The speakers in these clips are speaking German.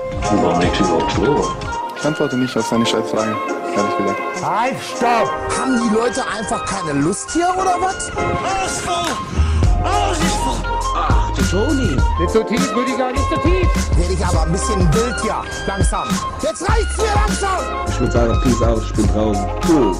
Warum liegt sie überhaupt vor? Ich antworte nicht auf seine Scheißfragen, ehrlich gesagt. Halt, stopp! Haben die Leute einfach keine Lust hier, oder was? Ach, du Toni. Nicht so tief, Rüdiger, nicht so tief! Werde ich aber ein bisschen wild hier, langsam. Jetzt reicht's mir langsam! Ich würde sagen, peace out, ich bin draußen. Cool.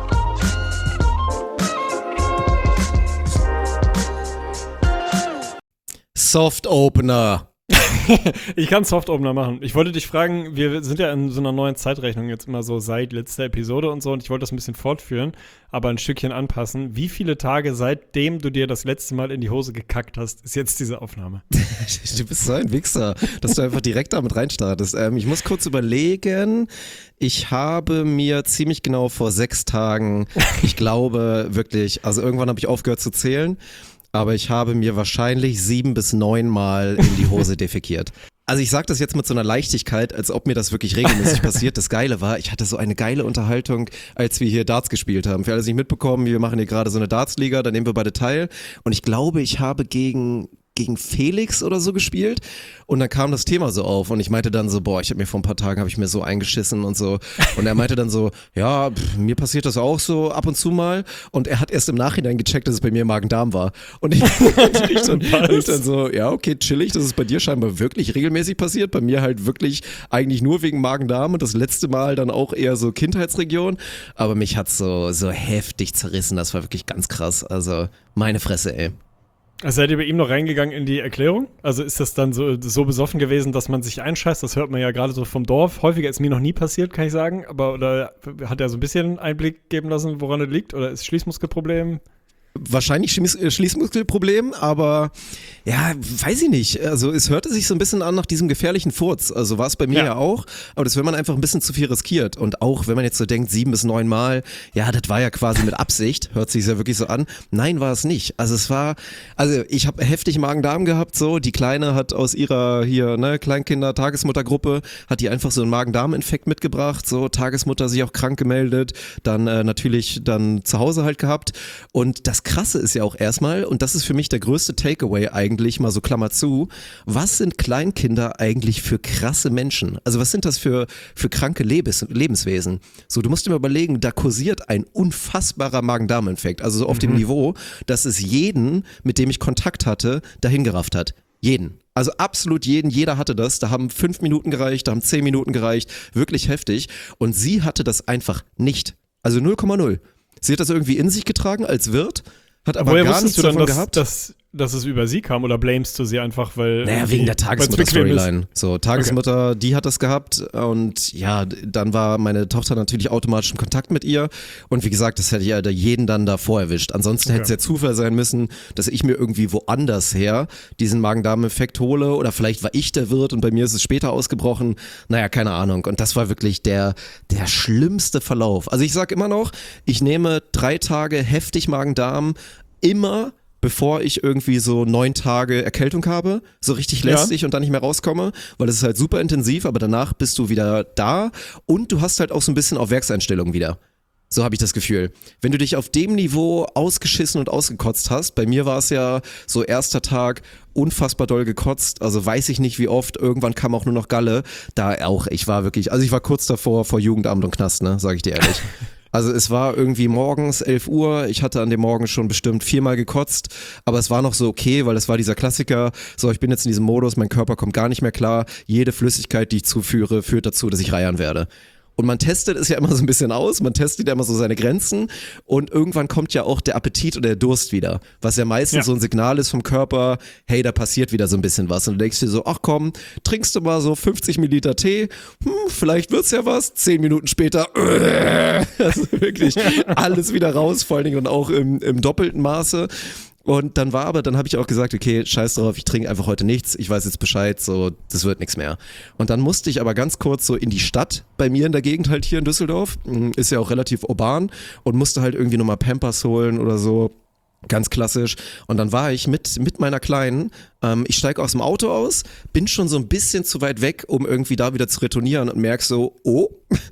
Soft Opener. Ich kann Soft-Opener machen. Ich wollte dich fragen, wir sind ja in so einer neuen Zeitrechnung jetzt immer so seit letzter Episode und so und ich wollte das ein bisschen fortführen, aber ein Stückchen anpassen. Wie viele Tage seitdem du dir das letzte Mal in die Hose gekackt hast, ist jetzt diese Aufnahme? Du bist so ein Wichser, dass du einfach direkt damit reinstartest. Ich muss kurz überlegen. Ich habe mir ziemlich genau vor 6 Tagen, ich glaube wirklich, also irgendwann habe ich aufgehört zu zählen, aber ich habe mir wahrscheinlich 7 bis 9 Mal in die Hose defekiert. Also ich sage das jetzt mit so einer Leichtigkeit, als ob mir das wirklich regelmäßig passiert. Das Geile war, ich hatte so eine geile Unterhaltung, als wir hier Darts gespielt haben. Für alle, die es nicht mitbekommen, wir machen hier gerade so eine Darts-Liga, da nehmen wir beide teil. Und ich glaube, ich habe gegen Felix oder so gespielt und dann kam das Thema so auf und ich meinte dann so, boah, ich habe mir vor ein paar Tagen habe ich mir so eingeschissen und so und er meinte dann so, ja, mir passiert das auch so ab und zu mal und er hat erst im Nachhinein gecheckt, dass es bei mir Magen-Darm war und ich dann so, ja, okay, chillig, das ist bei dir scheinbar wirklich regelmäßig passiert, bei mir halt wirklich eigentlich nur wegen Magen-Darm und das letzte Mal dann auch eher so Kindheitsregion, aber mich hat's so heftig zerrissen, das war wirklich ganz krass, also meine Fresse, ey. Also seid ihr bei ihm noch reingegangen in die Erklärung? Also ist das dann so besoffen gewesen, dass man sich einscheißt? Das hört man ja gerade so vom Dorf. Häufiger ist mir noch nie passiert, kann ich sagen. Aber oder hat er so ein bisschen Einblick geben lassen, woran es liegt? Oder ist Schließmuskelproblem? Wahrscheinlich Schließmuskelproblem, aber ja, weiß ich nicht. Also es hörte sich so ein bisschen an nach diesem gefährlichen Furz. Also war es bei mir ja auch, aber das, wenn man einfach ein bisschen zu viel riskiert und auch wenn man jetzt so denkt, 7 bis 9 Mal, ja, das war ja quasi mit Absicht, hört sich ja wirklich so an. Nein, war es nicht. Also ich habe heftig Magen-Darm gehabt, so, die Kleine hat aus ihrer hier, Kleinkinder-Tagesmuttergruppe, hat die einfach so einen Magen-Darm-Infekt mitgebracht, so, Tagesmutter sich auch krank gemeldet, dann natürlich dann zu Hause halt gehabt und das Krasse ist ja auch erstmal, und das ist für mich der größte Takeaway eigentlich, mal so Klammer zu, was sind Kleinkinder eigentlich für krasse Menschen? Also was sind das für kranke Lebenswesen? So, du musst dir mal überlegen, da kursiert ein unfassbarer Magen-Darm-Infekt, also so auf dem Niveau, dass es jeden, mit dem ich Kontakt hatte, dahin gerafft hat. Jeden. Also absolut jeden, jeder hatte das, da haben 5 Minuten gereicht, da haben 10 Minuten gereicht, wirklich heftig und sie hatte das einfach nicht. Also 0,0. Sie hat das irgendwie in sich getragen als Wirt, hat aber woher gar nichts davon gehabt. Dass es über sie kam oder blamest du sie einfach, weil... Naja, wegen der Tagesmutter-Storyline. So, Tagesmutter, okay. Die hat das gehabt und ja, dann war meine Tochter natürlich automatisch in Kontakt mit ihr und wie gesagt, das hätte ja jeden dann davor erwischt. Ansonsten hätte es ja Zufall sein müssen, dass ich mir irgendwie woanders her diesen Magen-Darm-Effekt hole oder vielleicht war ich der Wirt und bei mir ist es später ausgebrochen. Naja, keine Ahnung. Und das war wirklich der schlimmste Verlauf. Also ich sag immer noch, ich nehme 3 Tage heftig Magen-Darm immer bevor ich irgendwie so 9 Tage Erkältung habe, so richtig lästig und dann nicht mehr rauskomme, weil es ist halt super intensiv, aber danach bist du wieder da und du hast halt auch so ein bisschen auf Werkseinstellung wieder. So habe ich das Gefühl. Wenn du dich auf dem Niveau ausgeschissen und ausgekotzt hast, bei mir war es ja so erster Tag unfassbar doll gekotzt, also weiß ich nicht wie oft, irgendwann kam auch nur noch Galle, da auch, ich war kurz davor vor Jugendamt und Knast, ne, sag ich dir ehrlich. Also es war irgendwie morgens 11 Uhr, ich hatte an dem Morgen schon bestimmt 4-mal gekotzt, aber es war noch so okay, weil es war dieser Klassiker, so ich bin jetzt in diesem Modus, mein Körper kommt gar nicht mehr klar, jede Flüssigkeit, die ich zuführe, führt dazu, dass ich reiern werde. Und man testet es ja immer so ein bisschen aus, man testet ja immer so seine Grenzen und irgendwann kommt ja auch der Appetit oder der Durst wieder, was ja meistens so ein Signal ist vom Körper, hey, da passiert wieder so ein bisschen was und du denkst dir so, ach komm, trinkst du mal so 50 Milliliter Tee, vielleicht wird's ja was, 10 Minuten später, also wirklich alles wieder raus, vor allen Dingen dann auch im doppelten Maße. Und dann habe ich auch gesagt, okay, scheiß drauf, ich trinke einfach heute nichts, ich weiß jetzt Bescheid, so, das wird nichts mehr. Und dann musste ich aber ganz kurz so in die Stadt, bei mir in der Gegend halt hier in Düsseldorf, ist ja auch relativ urban und musste halt irgendwie nochmal Pampers holen oder so, ganz klassisch. Und dann war ich mit meiner Kleinen, ich steige aus dem Auto aus, bin schon so ein bisschen zu weit weg, um irgendwie da wieder zu retournieren und merk so, oh,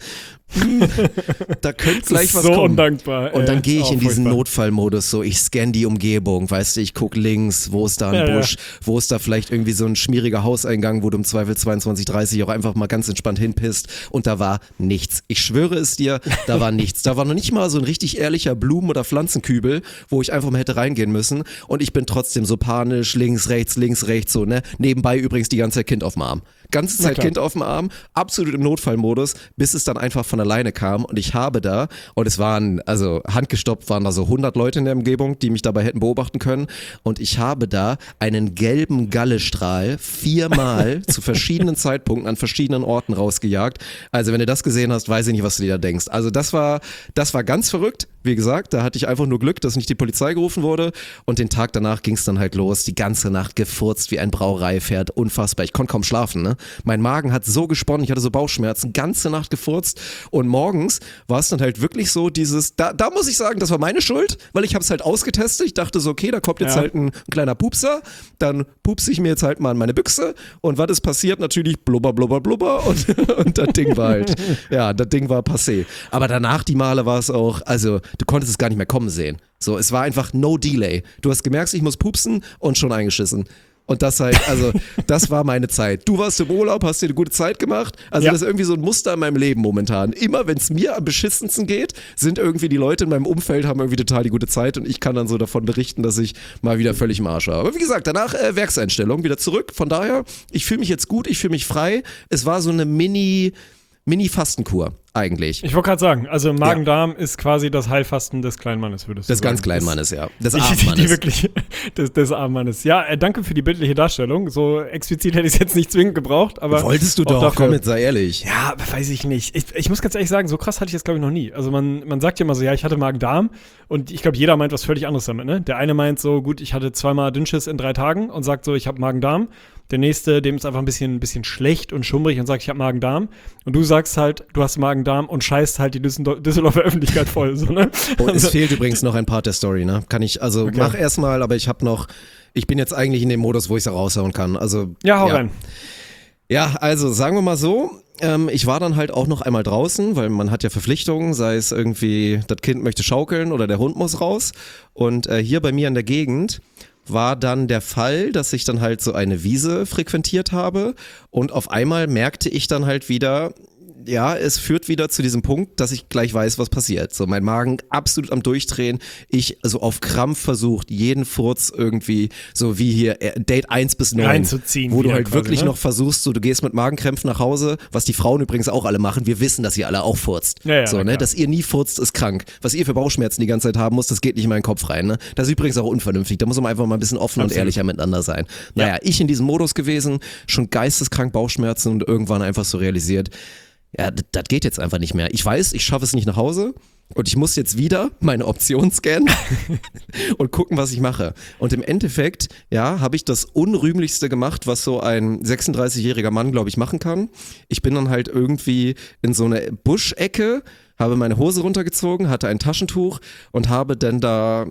da könnte gleich was so kommen. Undankbar. Und dann gehe ich in diesen furchtbar. Notfallmodus, so ich scanne die Umgebung, weißt du, ich gucke links, wo ist da ein Busch, wo ist da vielleicht irgendwie so ein schmieriger Hauseingang, wo du im Zweifel 22:30 auch einfach mal ganz entspannt hinpisst und da war nichts. Ich schwöre es dir, da war nichts. Da war noch nicht mal so ein richtig ehrlicher Blumen- oder Pflanzenkübel, wo ich einfach mal hätte reingehen müssen und ich bin trotzdem so panisch, links, rechts, so, ne? Nebenbei übrigens die ganze Zeit Kind auf dem Arm. Ganze Zeit Kind auf dem Arm, absolut im Notfallmodus, bis es dann einfach von alleine kam und ich habe da, und es waren, also handgestoppt waren da so 100 Leute in der Umgebung, die mich dabei hätten beobachten können und ich habe da einen gelben Gallestrahl 4-mal zu verschiedenen Zeitpunkten an verschiedenen Orten rausgejagt. Also wenn du das gesehen hast, weiß ich nicht, was du dir da denkst. Also das war ganz verrückt. Wie gesagt, da hatte ich einfach nur Glück, dass nicht die Polizei gerufen wurde und den Tag danach ging es dann halt los, die ganze Nacht gefurzt wie ein Brauereipferd, unfassbar. Ich konnte kaum schlafen, ne? Mein Magen hat so gesponnen, ich hatte so Bauchschmerzen, ganze Nacht gefurzt und morgens war es dann halt wirklich so dieses, da muss ich sagen, das war meine Schuld, weil ich habe es halt ausgetestet. Ich dachte so, okay, da kommt jetzt halt ein kleiner Pupser, dann pupse ich mir jetzt halt mal in meine Büchse und was ist passiert? Natürlich blubber, blubber, blubber und das Ding war halt, das Ding war passé. Aber danach die Male war es auch, also du konntest es gar nicht mehr kommen sehen. So, es war einfach no delay. Du hast gemerkt, ich muss pupsen und schon eingeschissen. Und das halt, also das war meine Zeit. Du warst im Urlaub, hast dir eine gute Zeit gemacht. Also das ist irgendwie so ein Muster in meinem Leben momentan. Immer wenn es mir am beschissensten geht, sind irgendwie die Leute in meinem Umfeld, haben irgendwie total die gute Zeit und ich kann dann so davon berichten, dass ich mal wieder völlig im Arsch war. Aber wie gesagt, danach Werkseinstellung, wieder zurück. Von daher, ich fühle mich jetzt gut, ich fühle mich frei. Es war so eine Mini-Fastenkur eigentlich. Ich wollte gerade sagen, also Magen-Darm ist quasi das Heilfasten des kleinen Mannes, würdest du sagen. Des ganz kleinen Mannes, ja. Des armen Mannes. Wirklich, des armen Mannes. Ja, danke für die bildliche Darstellung. So explizit hätte ich es jetzt nicht zwingend gebraucht, aber wolltest du doch, komm jetzt, sei ehrlich. Ja, weiß ich nicht. Ich muss ganz ehrlich sagen, so krass hatte ich das glaube ich noch nie. Also man sagt ja immer so, ja, ich hatte Magen-Darm und ich glaube, jeder meint was völlig anderes damit, ne? Der eine meint so, gut, ich hatte 2-mal Dünnschiss in 3 Tagen und sagt so, ich habe Magen-Darm. Der nächste, dem ist einfach ein bisschen schlecht und schummrig und sagt, ich habe Magen-Darm. Und du sagst halt, du hast Magen-Darm und scheißt halt die Düsseldorfer Öffentlichkeit voll. So, ne? Und es fehlt übrigens noch ein Part der Story, ne? Kann ich, also mach erstmal, aber ich bin jetzt eigentlich in dem Modus, wo ich es raushauen kann. Also, hau rein. Ja, also sagen wir mal so, ich war dann halt auch noch einmal draußen, weil man hat ja Verpflichtungen, sei es irgendwie, das Kind möchte schaukeln oder der Hund muss raus. Und hier bei mir in der Gegend war dann der Fall, dass ich dann halt so eine Wiese frequentiert habe und auf einmal merkte ich dann halt wieder, ja, es führt wieder zu diesem Punkt, dass ich gleich weiß, was passiert. So, mein Magen absolut am Durchdrehen. Ich so auf Krampf versucht, jeden Furz irgendwie, so wie hier Date 1 bis 9, reinzuziehen, wo du halt quasi, wirklich ne? noch versuchst, so du gehst mit Magenkrämpfen nach Hause, was die Frauen übrigens auch alle machen. Wir wissen, dass ihr alle auch furzt. Ja, so, ne? Dass ihr nie furzt, ist krank. Was ihr für Bauchschmerzen die ganze Zeit haben müsst, das geht nicht in meinen Kopf rein. Ne? Das ist übrigens auch unvernünftig. Da muss man einfach mal ein bisschen offen und ehrlicher miteinander sein. Naja, ich in diesem Modus gewesen, schon geisteskrank Bauchschmerzen und irgendwann einfach so realisiert, ja, das geht jetzt einfach nicht mehr. Ich weiß, ich schaffe es nicht nach Hause und ich muss jetzt wieder meine Option scannen und gucken, was ich mache. Und im Endeffekt, ja, habe ich das Unrühmlichste gemacht, was so ein 36-jähriger Mann, glaube ich, machen kann. Ich bin dann halt irgendwie in so eine Buschecke, habe meine Hose runtergezogen, hatte ein Taschentuch und habe dann da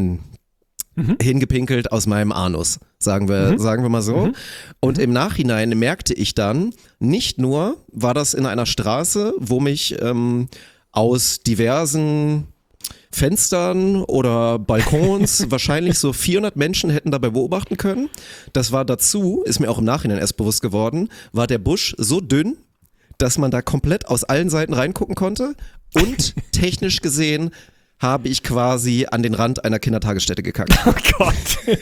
hingepinkelt aus meinem Anus, sagen wir mal so. Und im Nachhinein merkte ich dann, nicht nur war das in einer Straße, wo mich aus diversen Fenstern oder Balkons wahrscheinlich so 400 Menschen hätten dabei beobachten können. Das war dazu, ist mir auch im Nachhinein erst bewusst geworden, war der Busch so dünn, dass man da komplett aus allen Seiten reingucken konnte und technisch gesehen habe ich quasi an den Rand einer Kindertagesstätte gekackt. Oh Gott.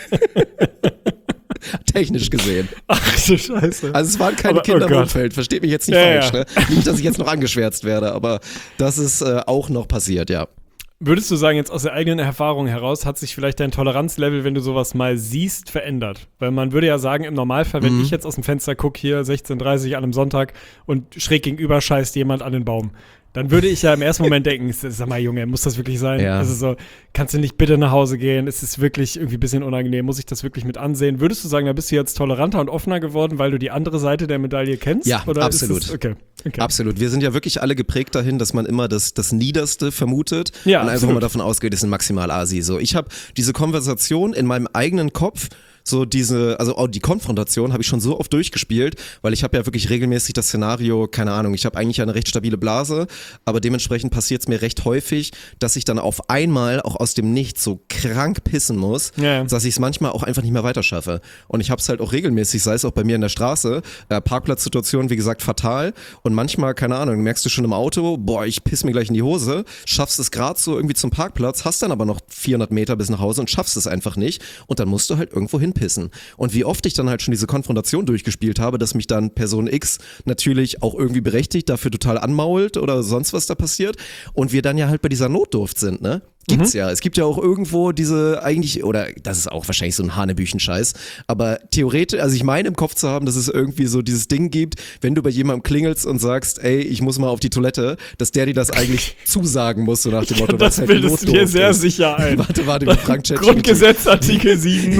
Technisch gesehen. Ach du Scheiße. Also es waren keine Kinder im Umfeld, versteht mich jetzt nicht falsch. Ne? Nicht, dass ich jetzt noch angeschwärzt werde, aber das ist auch noch passiert, ja. Würdest du sagen, jetzt aus der eigenen Erfahrung heraus, hat sich vielleicht dein Toleranzlevel, wenn du sowas mal siehst, verändert? Weil man würde ja sagen, im Normalfall, wenn ich jetzt aus dem Fenster gucke, hier 16:30 an einem Sonntag und schräg gegenüber scheißt jemand an den Baum, dann würde ich ja im ersten Moment denken, sag mal Junge, muss das wirklich sein? Ja. Also so, kannst du nicht bitte nach Hause gehen? Es ist wirklich irgendwie ein bisschen unangenehm, muss ich das wirklich mit ansehen? Würdest du sagen, da bist du jetzt toleranter und offener geworden, weil du die andere Seite der Medaille kennst? Ja, oder absolut. Ist das, okay. Absolut. Wir sind ja wirklich alle geprägt dahin, dass man immer das Niederste vermutet ja, und einfach absolut. mal davon ausgeht, es sind maximal Asi. So, ich habe diese Konversation in meinem eigenen Kopf so die Konfrontation habe ich schon so oft durchgespielt, weil ich habe ja wirklich regelmäßig das Szenario, keine Ahnung, ich habe eigentlich eine recht stabile Blase, aber dementsprechend passiert es mir recht häufig, dass ich dann auf einmal auch aus dem Nichts so krank pissen muss, dass ich es manchmal auch einfach nicht mehr weiter schaffe. Und ich habe es halt auch regelmäßig, sei es auch bei mir in der Straße, Parkplatzsituation, wie gesagt, fatal. Und manchmal, keine Ahnung, merkst du schon im Auto, boah, ich piss mir gleich in die Hose, schaffst es gerade so irgendwie zum Parkplatz, hast dann aber noch 400 Meter bis nach Hause und schaffst es einfach nicht. Und dann musst du halt irgendwo hinpissen. Und wie oft ich dann halt schon diese Konfrontation durchgespielt habe, dass mich dann Person X natürlich auch irgendwie berechtigt, dafür total anmault oder sonst was da passiert. Und wir dann ja halt bei dieser Notdurft sind, ne? Gibt's ja. Es gibt ja auch irgendwo diese eigentlich, oder das ist auch wahrscheinlich so ein Hanebüchen-Scheiß, aber theoretisch, also ich meine im Kopf zu haben, dass es irgendwie so dieses Ding gibt, wenn du bei jemandem klingelst und sagst, ey, ich muss mal auf die Toilette, dass der dir das eigentlich zusagen muss, so nach dem Motto, das bildest du dir sehr sicher ein. Warte, wie Frank Chat Grundgesetz Artikel 7.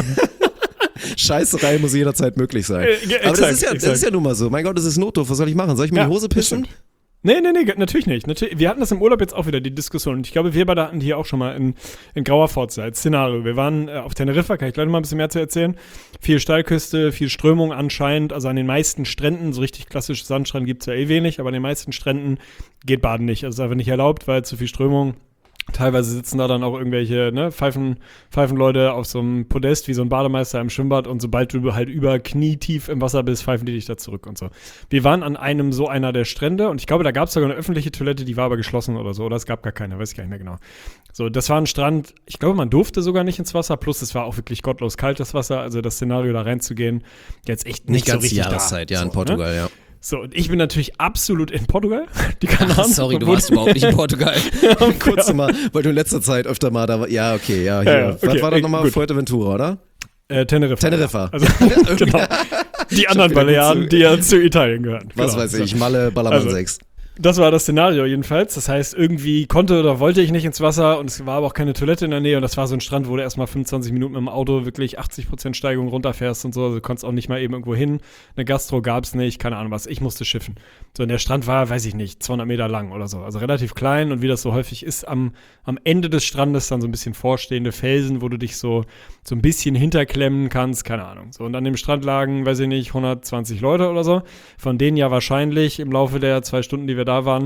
Scheißerei muss jederzeit möglich sein. Aber das ist ja nun mal so. Mein Gott, das ist Notdurft. Was soll ich machen? Soll ich mir in die Hose pissen? Nee, natürlich nicht. Wir hatten das im Urlaub jetzt auch wieder, die Diskussion. Und ich glaube, wir beide hatten die hier auch schon mal in grauer Forza als Szenario. Wir waren auf Teneriffa, kann ich gleich noch mal ein bisschen mehr zu erzählen. Viel Steilküste, viel Strömung anscheinend. Also an den meisten Stränden, so richtig klassische Sandstrand gibt es ja wenig, aber an den meisten Stränden geht Baden nicht. Also ist einfach nicht erlaubt, weil zu viel Strömung. Teilweise sitzen da dann auch irgendwelche Pfeifenleute auf so einem Podest wie so ein Bademeister im Schwimmbad und sobald du halt über knietief im Wasser bist, pfeifen die dich da zurück und so. Wir waren an einer der Strände und ich glaube, da gab es sogar eine öffentliche Toilette, die war aber geschlossen oder so, oder es gab gar keine, weiß ich gar nicht mehr genau. So, das war ein Strand, ich glaube, man durfte sogar nicht ins Wasser, plus es war auch wirklich gottlos kaltes Wasser, also das Szenario da reinzugehen, jetzt echt nicht so richtig Jahreszeit, da. Ja, in Portugal, ne? Ja. So, und ich bin natürlich absolut in Portugal. Die Kanaren. Sorry, du warst überhaupt nicht in Portugal. Kurz mal, weil du in letzter Zeit öfter mal da warst. Ja, okay, ja. Hier. Okay, was war das nochmal? Fuerteventura, oder? Teneriffa. Also, genau. Die anderen Balearen, die ja zu Italien gehören. Was weiß ich, Malle, Ballermann 6. Das war das Szenario jedenfalls. Das heißt, irgendwie konnte oder wollte ich nicht ins Wasser und es war aber auch keine Toilette in der Nähe und das war so ein Strand, wo du erstmal 25 Minuten mit dem Auto wirklich 80% Steigung runterfährst und so. Also du konntest auch nicht mal eben irgendwo hin. Eine Gastro gab's nicht, keine Ahnung was. Ich musste schiffen. So, und der Strand war, weiß ich nicht, 200 Meter lang oder so. Also relativ klein und wie das so häufig ist, am Ende des Strandes dann so ein bisschen vorstehende Felsen, wo du dich so ein bisschen hinterklemmen kannst, keine Ahnung. So, und an dem Strand lagen, weiß ich nicht, 120 Leute oder so. Von denen ja wahrscheinlich im Laufe der 2 Stunden, die wir da waren,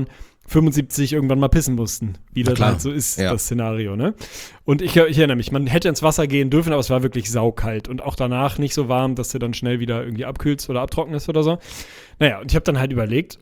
75 irgendwann mal pissen mussten. Wie das halt so ist, das Szenario, ne? Und ich erinnere mich, man hätte ins Wasser gehen dürfen, aber es war wirklich saukalt und auch danach nicht so warm, dass du dann schnell wieder irgendwie abkühlst oder abtrocknest oder so. Naja, und ich habe dann halt überlegt,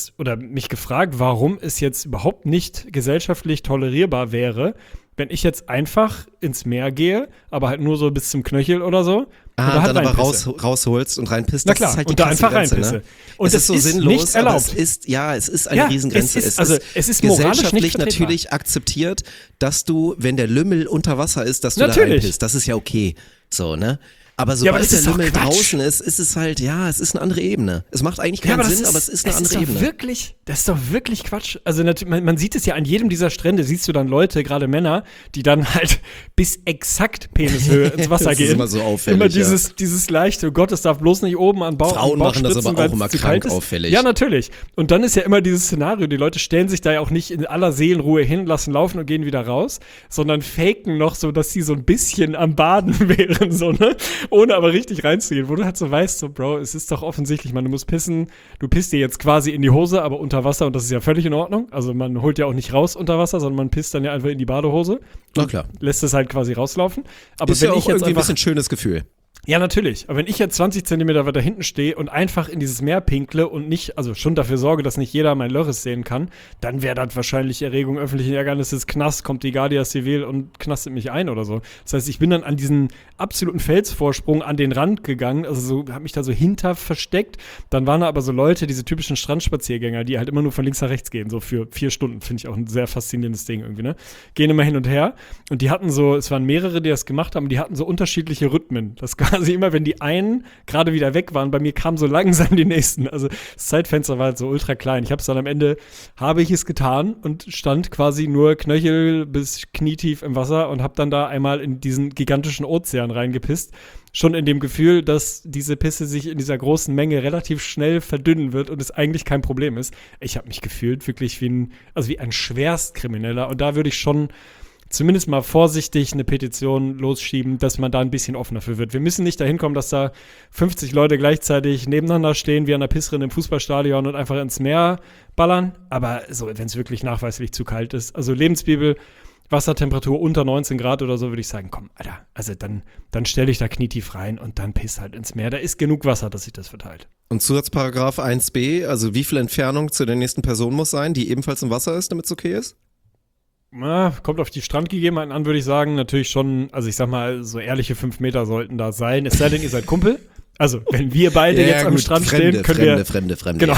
mich gefragt, warum es jetzt überhaupt nicht gesellschaftlich tolerierbar wäre, wenn ich jetzt einfach ins Meer gehe, aber halt nur so bis zum Knöchel oder so. Und dann aber rausholst und reinpisst. Na klar, das ist halt die und da einfach Grenze, reinpisse. Ne? Und es ist so sinnlos, nicht erlaubt. aber es ist eine Riesengrenze. Es ist moralisch gesellschaftlich nicht natürlich akzeptiert, dass du, wenn der Lümmel unter Wasser ist, dass du da reinpisst. Das ist ja okay. So, ne? Aber sobald der Lümmel draußen ist es halt, es ist eine andere Ebene. Es macht eigentlich keinen Sinn, aber es ist eine andere Ebene. Das ist doch wirklich Quatsch. Also man sieht es ja an jedem dieser Strände, siehst du dann Leute, gerade Männer, die dann halt bis exakt Penishöhe ins Wasser gehen. Das ist immer so auffällig. Immer dieses leichte, oh Gott, es darf bloß nicht oben an Bauch Frauen machen das aber auch immer krank auffällig. Ja, natürlich. Und dann ist ja immer dieses Szenario, die Leute stellen sich da ja auch nicht in aller Seelenruhe hin, lassen laufen und gehen wieder raus, sondern faken noch so, dass sie so ein bisschen am Baden wären, so, ne? Ohne aber richtig reinzugehen, wo du halt so weißt, so, Bro, es ist doch offensichtlich, du musst pissen, du pisst dir jetzt quasi in die Hose, aber unter Wasser und das ist ja völlig in Ordnung. Also man holt ja auch nicht raus unter Wasser, sondern man pisst dann ja einfach in die Badehose. Na klar. Lässt es halt quasi rauslaufen. Aber ist wenn ja auch ich jetzt irgendwie ein bisschen schönes Gefühl. Ja, natürlich. Aber wenn ich jetzt 20 Zentimeter weiter hinten stehe und einfach in dieses Meer pinkle und nicht, also schon dafür sorge, dass nicht jeder mein Lörres sehen kann, dann wäre das wahrscheinlich Erregung öffentlichen Ärgernisses, Knast, kommt die Guardia Civil und knastet mich ein oder so. Das heißt, ich bin dann an diesen absoluten Felsvorsprung an den Rand gegangen, also so, habe mich da so hinter versteckt. Dann waren da aber so Leute, diese typischen Strandspaziergänger, die halt immer nur von links nach rechts gehen, so für 4 Stunden, finde ich auch ein sehr faszinierendes Ding irgendwie, ne? Gehen immer hin und her und die hatten so, es waren mehrere, die das gemacht haben, die hatten so unterschiedliche Rhythmen. Das quasi immer, wenn die einen gerade wieder weg waren, bei mir kamen so langsam die nächsten. Also das Zeitfenster war halt so ultra klein. Ich habe es dann am Ende, habe ich es getan und stand quasi nur Knöchel bis knietief im Wasser und habe dann da einmal in diesen gigantischen Ozean reingepisst. Schon in dem Gefühl, dass diese Pisse sich in dieser großen Menge relativ schnell verdünnen wird und es eigentlich kein Problem ist. Ich habe mich gefühlt wirklich wie ein Schwerstkrimineller und da würde ich schon zumindest mal vorsichtig eine Petition losschieben, dass man da ein bisschen offener für wird. Wir müssen nicht dahin kommen, dass da 50 Leute gleichzeitig nebeneinander stehen wie an der Pissrinne im Fußballstadion und einfach ins Meer ballern. Aber so, wenn es wirklich nachweislich zu kalt ist. Also Lebensbibel, Wassertemperatur unter 19 Grad oder so, würde ich sagen, komm, Alter, also dann stell dich da knietief rein und dann piss halt ins Meer. Da ist genug Wasser, dass sich das verteilt. Und Zusatzparagraph 1b, also wie viel Entfernung zu der nächsten Person muss sein, die ebenfalls im Wasser ist, damit es okay ist? Na, kommt auf die Strandgegebenheiten an, würde ich sagen. Natürlich schon, also ich sag mal, so ehrliche 5 Meter sollten da sein. Es sei denn, ihr seid Kumpel. Also, wenn wir beide jetzt am Strand stehen, können wir... Fremde. Genau.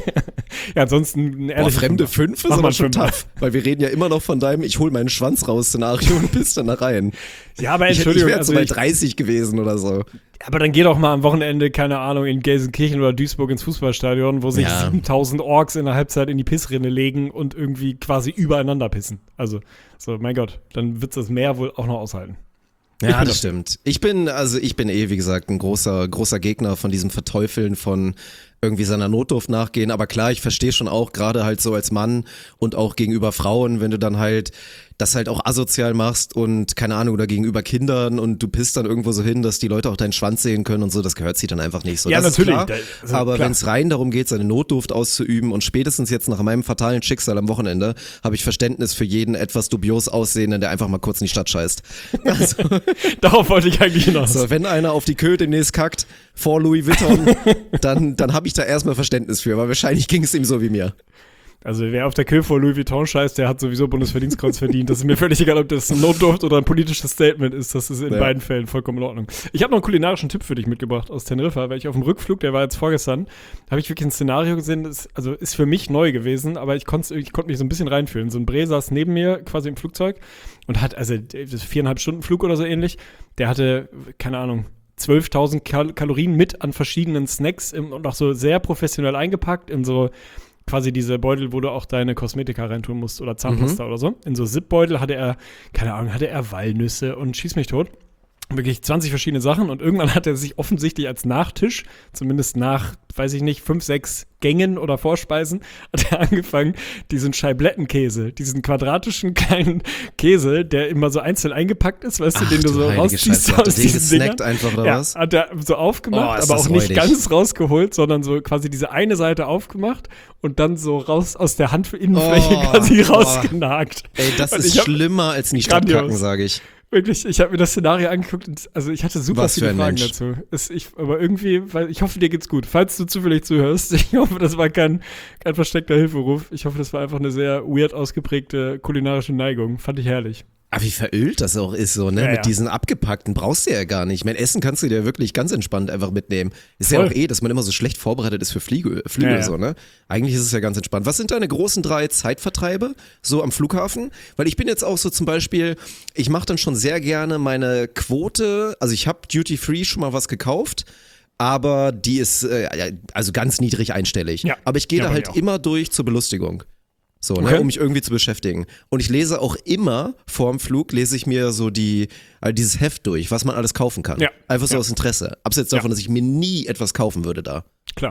Ja, ansonsten ein ehrliches... Fremde 5 ist aber schon tough. Weil wir reden ja immer noch von deinem Ich hol meinen Schwanz raus Szenario und bist dann da rein. Ja, aber Entschuldigung. Ich wäre jetzt bei 30 gewesen oder so. Aber dann geh doch mal am Wochenende, keine Ahnung, in Gelsenkirchen oder Duisburg ins Fußballstadion, wo sich 7000 Orks in der Halbzeit in die Pissrinne legen und irgendwie quasi übereinander pissen. Also, so, mein Gott, dann wird das Meer wohl auch noch aushalten. Ja, das stimmt. Ich bin wie gesagt, ein großer Gegner von diesem Verteufeln von irgendwie seiner Notdurft nachgehen. Aber klar, ich verstehe schon auch, gerade halt so als Mann und auch gegenüber Frauen, wenn du dann halt das halt auch asozial machst und keine Ahnung, oder gegenüber Kindern und du pisst dann irgendwo so hin, dass die Leute auch deinen Schwanz sehen können und so, das gehört sich dann einfach nicht so. Ja, das natürlich. Ist klar. Aber wenn es rein darum geht, seine Notdurft auszuüben und spätestens jetzt nach meinem fatalen Schicksal am Wochenende habe ich Verständnis für jeden etwas dubios Aussehenden, der einfach mal kurz in die Stadt scheißt. Also, darauf wollte ich eigentlich hinaus. So, wenn einer auf die Köh demnächst kackt vor Louis Vuitton, dann habe ich da erstmal Verständnis für, weil wahrscheinlich ging es ihm so wie mir. Also wer auf der Köh vor Louis Vuitton scheißt, der hat sowieso Bundesverdienstkreuz verdient. Das ist mir völlig egal, ob das ein Notdurft oder ein politisches Statement ist. Das ist in beiden Fällen vollkommen in Ordnung. Ich habe noch einen kulinarischen Tipp für dich mitgebracht aus Teneriffa, weil ich auf dem Rückflug, der war jetzt vorgestern, habe ich wirklich ein Szenario gesehen, das ist für mich neu gewesen, aber ich konnte mich so ein bisschen reinfühlen. So ein Bre saß neben mir quasi im Flugzeug und hat, also das 4,5 Stunden Flug oder so ähnlich, der hatte, keine Ahnung, 12.000 Kalorien mit an verschiedenen Snacks und auch so sehr professionell eingepackt in so quasi diese Beutel, wo du auch deine Kosmetika reintun musst oder Zahnpasta oder so. In so Zipbeutel hatte er, keine Ahnung, Walnüsse und schieß mich tot. Wirklich 20 verschiedene Sachen und irgendwann hat er sich offensichtlich als Nachtisch, zumindest nach, weiß ich nicht, 5, 6 Gängen oder Vorspeisen, hat er angefangen, diesen Scheiblettenkäse, diesen quadratischen kleinen Käse, der immer so einzeln eingepackt ist, weißt du, den du so rausziehst aus diesen Dingern. Einfach oder was? Hat er so aufgemacht, aber auch nicht ganz rausgeholt, sondern so quasi diese eine Seite aufgemacht und dann so raus aus der Handinnenfläche quasi rausgenagt. Ey, das ist schlimmer als in die Stadt kacken, sage ich. Wirklich, ich habe mir das Szenario angeguckt und also ich hatte super viele Fragen dazu. Aber irgendwie, weil ich hoffe, dir geht's gut. Falls du zufällig zuhörst, ich hoffe, das war kein versteckter Hilferuf. Ich hoffe, das war einfach eine sehr weird ausgeprägte kulinarische Neigung. Fand ich herrlich. Aber wie verölt das auch ist, so, ne? Ja, mit diesen abgepackten brauchst du ja gar nicht. Mein Essen kannst du dir wirklich ganz entspannt einfach mitnehmen. Ist ja auch dass man immer so schlecht vorbereitet ist für Flüge so, ne? Eigentlich ist es ja ganz entspannt. Was sind deine großen 3 Zeitvertreibe so am Flughafen? Weil ich bin jetzt auch so zum Beispiel, ich mache dann schon sehr gerne meine Quote, also ich habe Duty Free schon mal was gekauft, aber die ist also ganz niedrig einstellig. Ja. Aber ich gehe da halt immer durch zur Belustigung. So, ne, um mich irgendwie zu beschäftigen. Und ich lese auch immer vorm Flug, lese ich mir so dieses Heft durch, was man alles kaufen kann. Ja. Einfach so aus Interesse. Abseits davon, dass ich mir nie etwas kaufen würde da. Klar.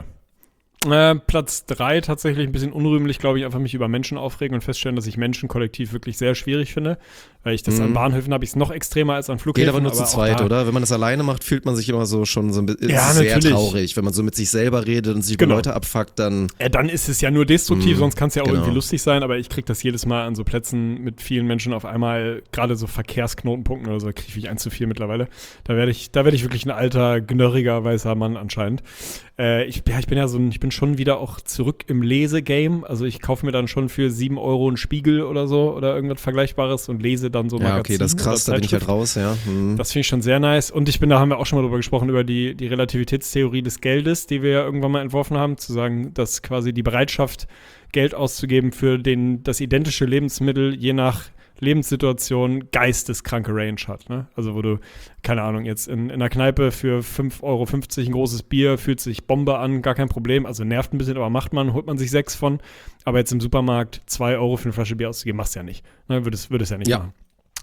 Platz 3 tatsächlich ein bisschen unrühmlich, glaube ich, einfach mich über Menschen aufregen und feststellen, dass ich Menschen kollektiv wirklich sehr schwierig finde. Weil ich das an Bahnhöfen habe ich es noch extremer als an Flughäfen. Geht aber nur zu zweit, oder? Wenn man das alleine macht, fühlt man sich immer so schon so ein bisschen sehr traurig. Wenn man so mit sich selber redet und sich über Leute abfuckt, dann... dann ist es ja nur destruktiv, sonst kann es ja auch irgendwie lustig sein, aber ich kriege das jedes Mal an so Plätzen mit vielen Menschen auf einmal, gerade so Verkehrsknotenpunkten oder so, kriege ich 1 zu 4 mittlerweile. Da werde ich wirklich ein alter, gnörriger, weißer Mann anscheinend. Ich bin schon wieder auch zurück im Lesegame. Also ich kaufe mir dann schon für 7 Euro einen Spiegel oder so oder irgendwas Vergleichbares und lese dann so Magazine. Ja, okay, das ist krass, da bin ich halt raus, ja. Das finde ich schon sehr nice. Und da haben wir auch schon mal drüber gesprochen, über die Relativitätstheorie des Geldes, die wir ja irgendwann mal entworfen haben, zu sagen, dass quasi die Bereitschaft, Geld auszugeben für das identische Lebensmittel je nach Lebenssituation geisteskranke Range hat, ne? Also wo du, keine Ahnung, jetzt in einer Kneipe für 5,50 Euro ein großes Bier, fühlt sich Bombe an, gar kein Problem, also nervt ein bisschen, aber holt man sich 6 von, aber jetzt im Supermarkt 2 Euro für eine Flasche Bier auszugeben, machst du ja nicht, ne? Würdest ja nicht machen.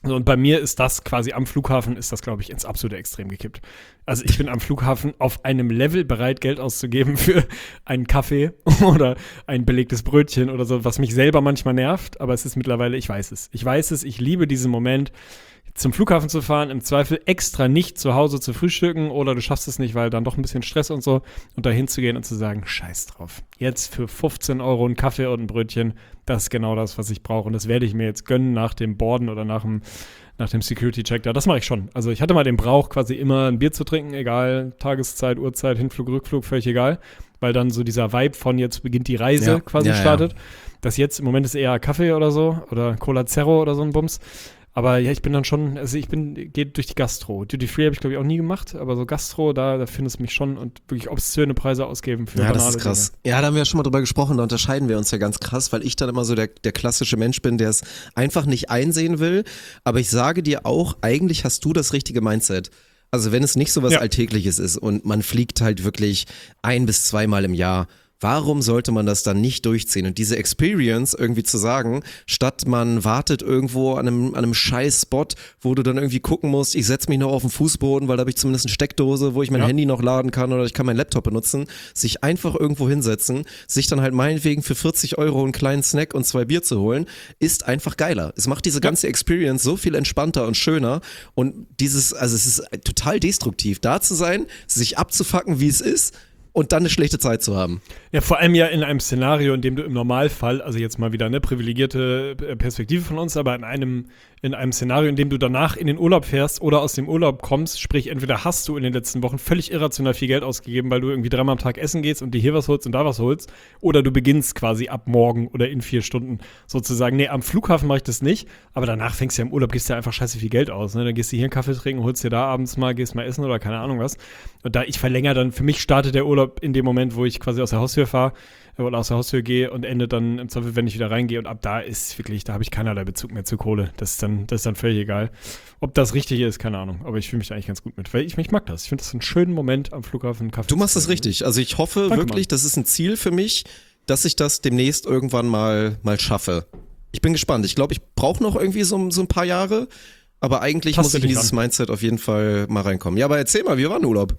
So, und bei mir ist das quasi am Flughafen, ist das, glaube ich, ins absolute Extrem gekippt. Also ich bin am Flughafen auf einem Level bereit, Geld auszugeben für einen Kaffee oder ein belegtes Brötchen oder so, was mich selber manchmal nervt, aber es ist mittlerweile, ich weiß es. Ich liebe diesen Moment, zum Flughafen zu fahren, im Zweifel extra nicht zu Hause zu frühstücken oder du schaffst es nicht, weil dann doch ein bisschen Stress und so und da hinzugehen und zu sagen, scheiß drauf. Jetzt für 15 € ein Kaffee und ein Brötchen, das ist genau das, was ich brauche und das werde ich mir jetzt gönnen nach dem Boarden oder nach dem Security-Check da. Das mache ich schon. Also ich hatte mal den Brauch, quasi immer ein Bier zu trinken, egal, Tageszeit, Uhrzeit, Hinflug, Rückflug, völlig egal, weil dann so dieser Vibe von jetzt beginnt die Reise startet. Das jetzt im Moment ist eher Kaffee oder so oder Cola Zero oder so ein Bums. Aber ja, ich bin dann schon, also gehe durch die Gastro. Duty Free habe ich, glaube ich, auch nie gemacht, aber so Gastro, da findest du mich schon und wirklich obszöne Preise ausgeben für Ja, das ist krass. Dinge. Ja, da haben wir ja schon mal drüber gesprochen, da unterscheiden wir uns ja ganz krass, weil ich dann immer so der klassische Mensch bin, der es einfach nicht einsehen will. Aber ich sage dir auch, eigentlich hast du das richtige Mindset. Also wenn es nicht so was Alltägliches ist und man fliegt halt wirklich 1 bis 2 Mal im Jahr, warum sollte man das dann nicht durchziehen? Und diese Experience irgendwie zu sagen, statt man wartet irgendwo an einem scheiß Spot, wo du dann irgendwie gucken musst, ich setze mich noch auf den Fußboden, weil da habe ich zumindest eine Steckdose, wo ich mein Handy noch laden kann oder ich kann meinen Laptop benutzen, sich einfach irgendwo hinsetzen, sich dann halt meinetwegen für 40 € einen kleinen Snack und 2 Bier zu holen, ist einfach geiler. Es macht diese ganze Experience so viel entspannter und schöner und es ist total destruktiv, da zu sein, sich abzufucken, wie es ist, und dann eine schlechte Zeit zu haben. Ja, vor allem ja in einem Szenario, in dem du im Normalfall, also jetzt mal wieder eine privilegierte Perspektive von uns, aber in einem Szenario, in dem du danach in den Urlaub fährst oder aus dem Urlaub kommst, sprich entweder hast du in den letzten Wochen völlig irrational viel Geld ausgegeben, weil du irgendwie 3-mal am Tag essen gehst und dir hier was holst und da was holst, oder du beginnst quasi ab morgen oder in 4 Stunden sozusagen, nee, am Flughafen mache ich das nicht, aber danach fängst du ja im Urlaub, gibst du ja einfach scheiße viel Geld aus, ne? Dann gehst du hier einen Kaffee trinken, holst dir da abends mal, gehst mal essen oder keine Ahnung was. Und da ich verlängere dann, für mich startet der Urlaub in dem Moment, wo ich quasi aus der Haustür fahre oder aus der Haustür gehe und endet dann im Zweifel, wenn ich wieder reingehe und ab da ist wirklich, da habe ich keinerlei Bezug mehr zur Kohle. Das ist dann völlig egal. Ob das richtig ist, keine Ahnung. Aber ich fühle mich da eigentlich ganz gut mit, weil ich mag das. Ich finde das einen schönen Moment am Flughafen, Kaffee. Du machst das richtig. Also ich hoffe wirklich, das ist ein Ziel für mich, dass ich das demnächst irgendwann mal schaffe. Ich bin gespannt. Ich glaube, ich brauche noch irgendwie so ein paar Jahre, aber eigentlich muss ich in dieses Mindset auf jeden Fall mal reinkommen. Ja, aber erzähl mal, wie war ein Urlaub?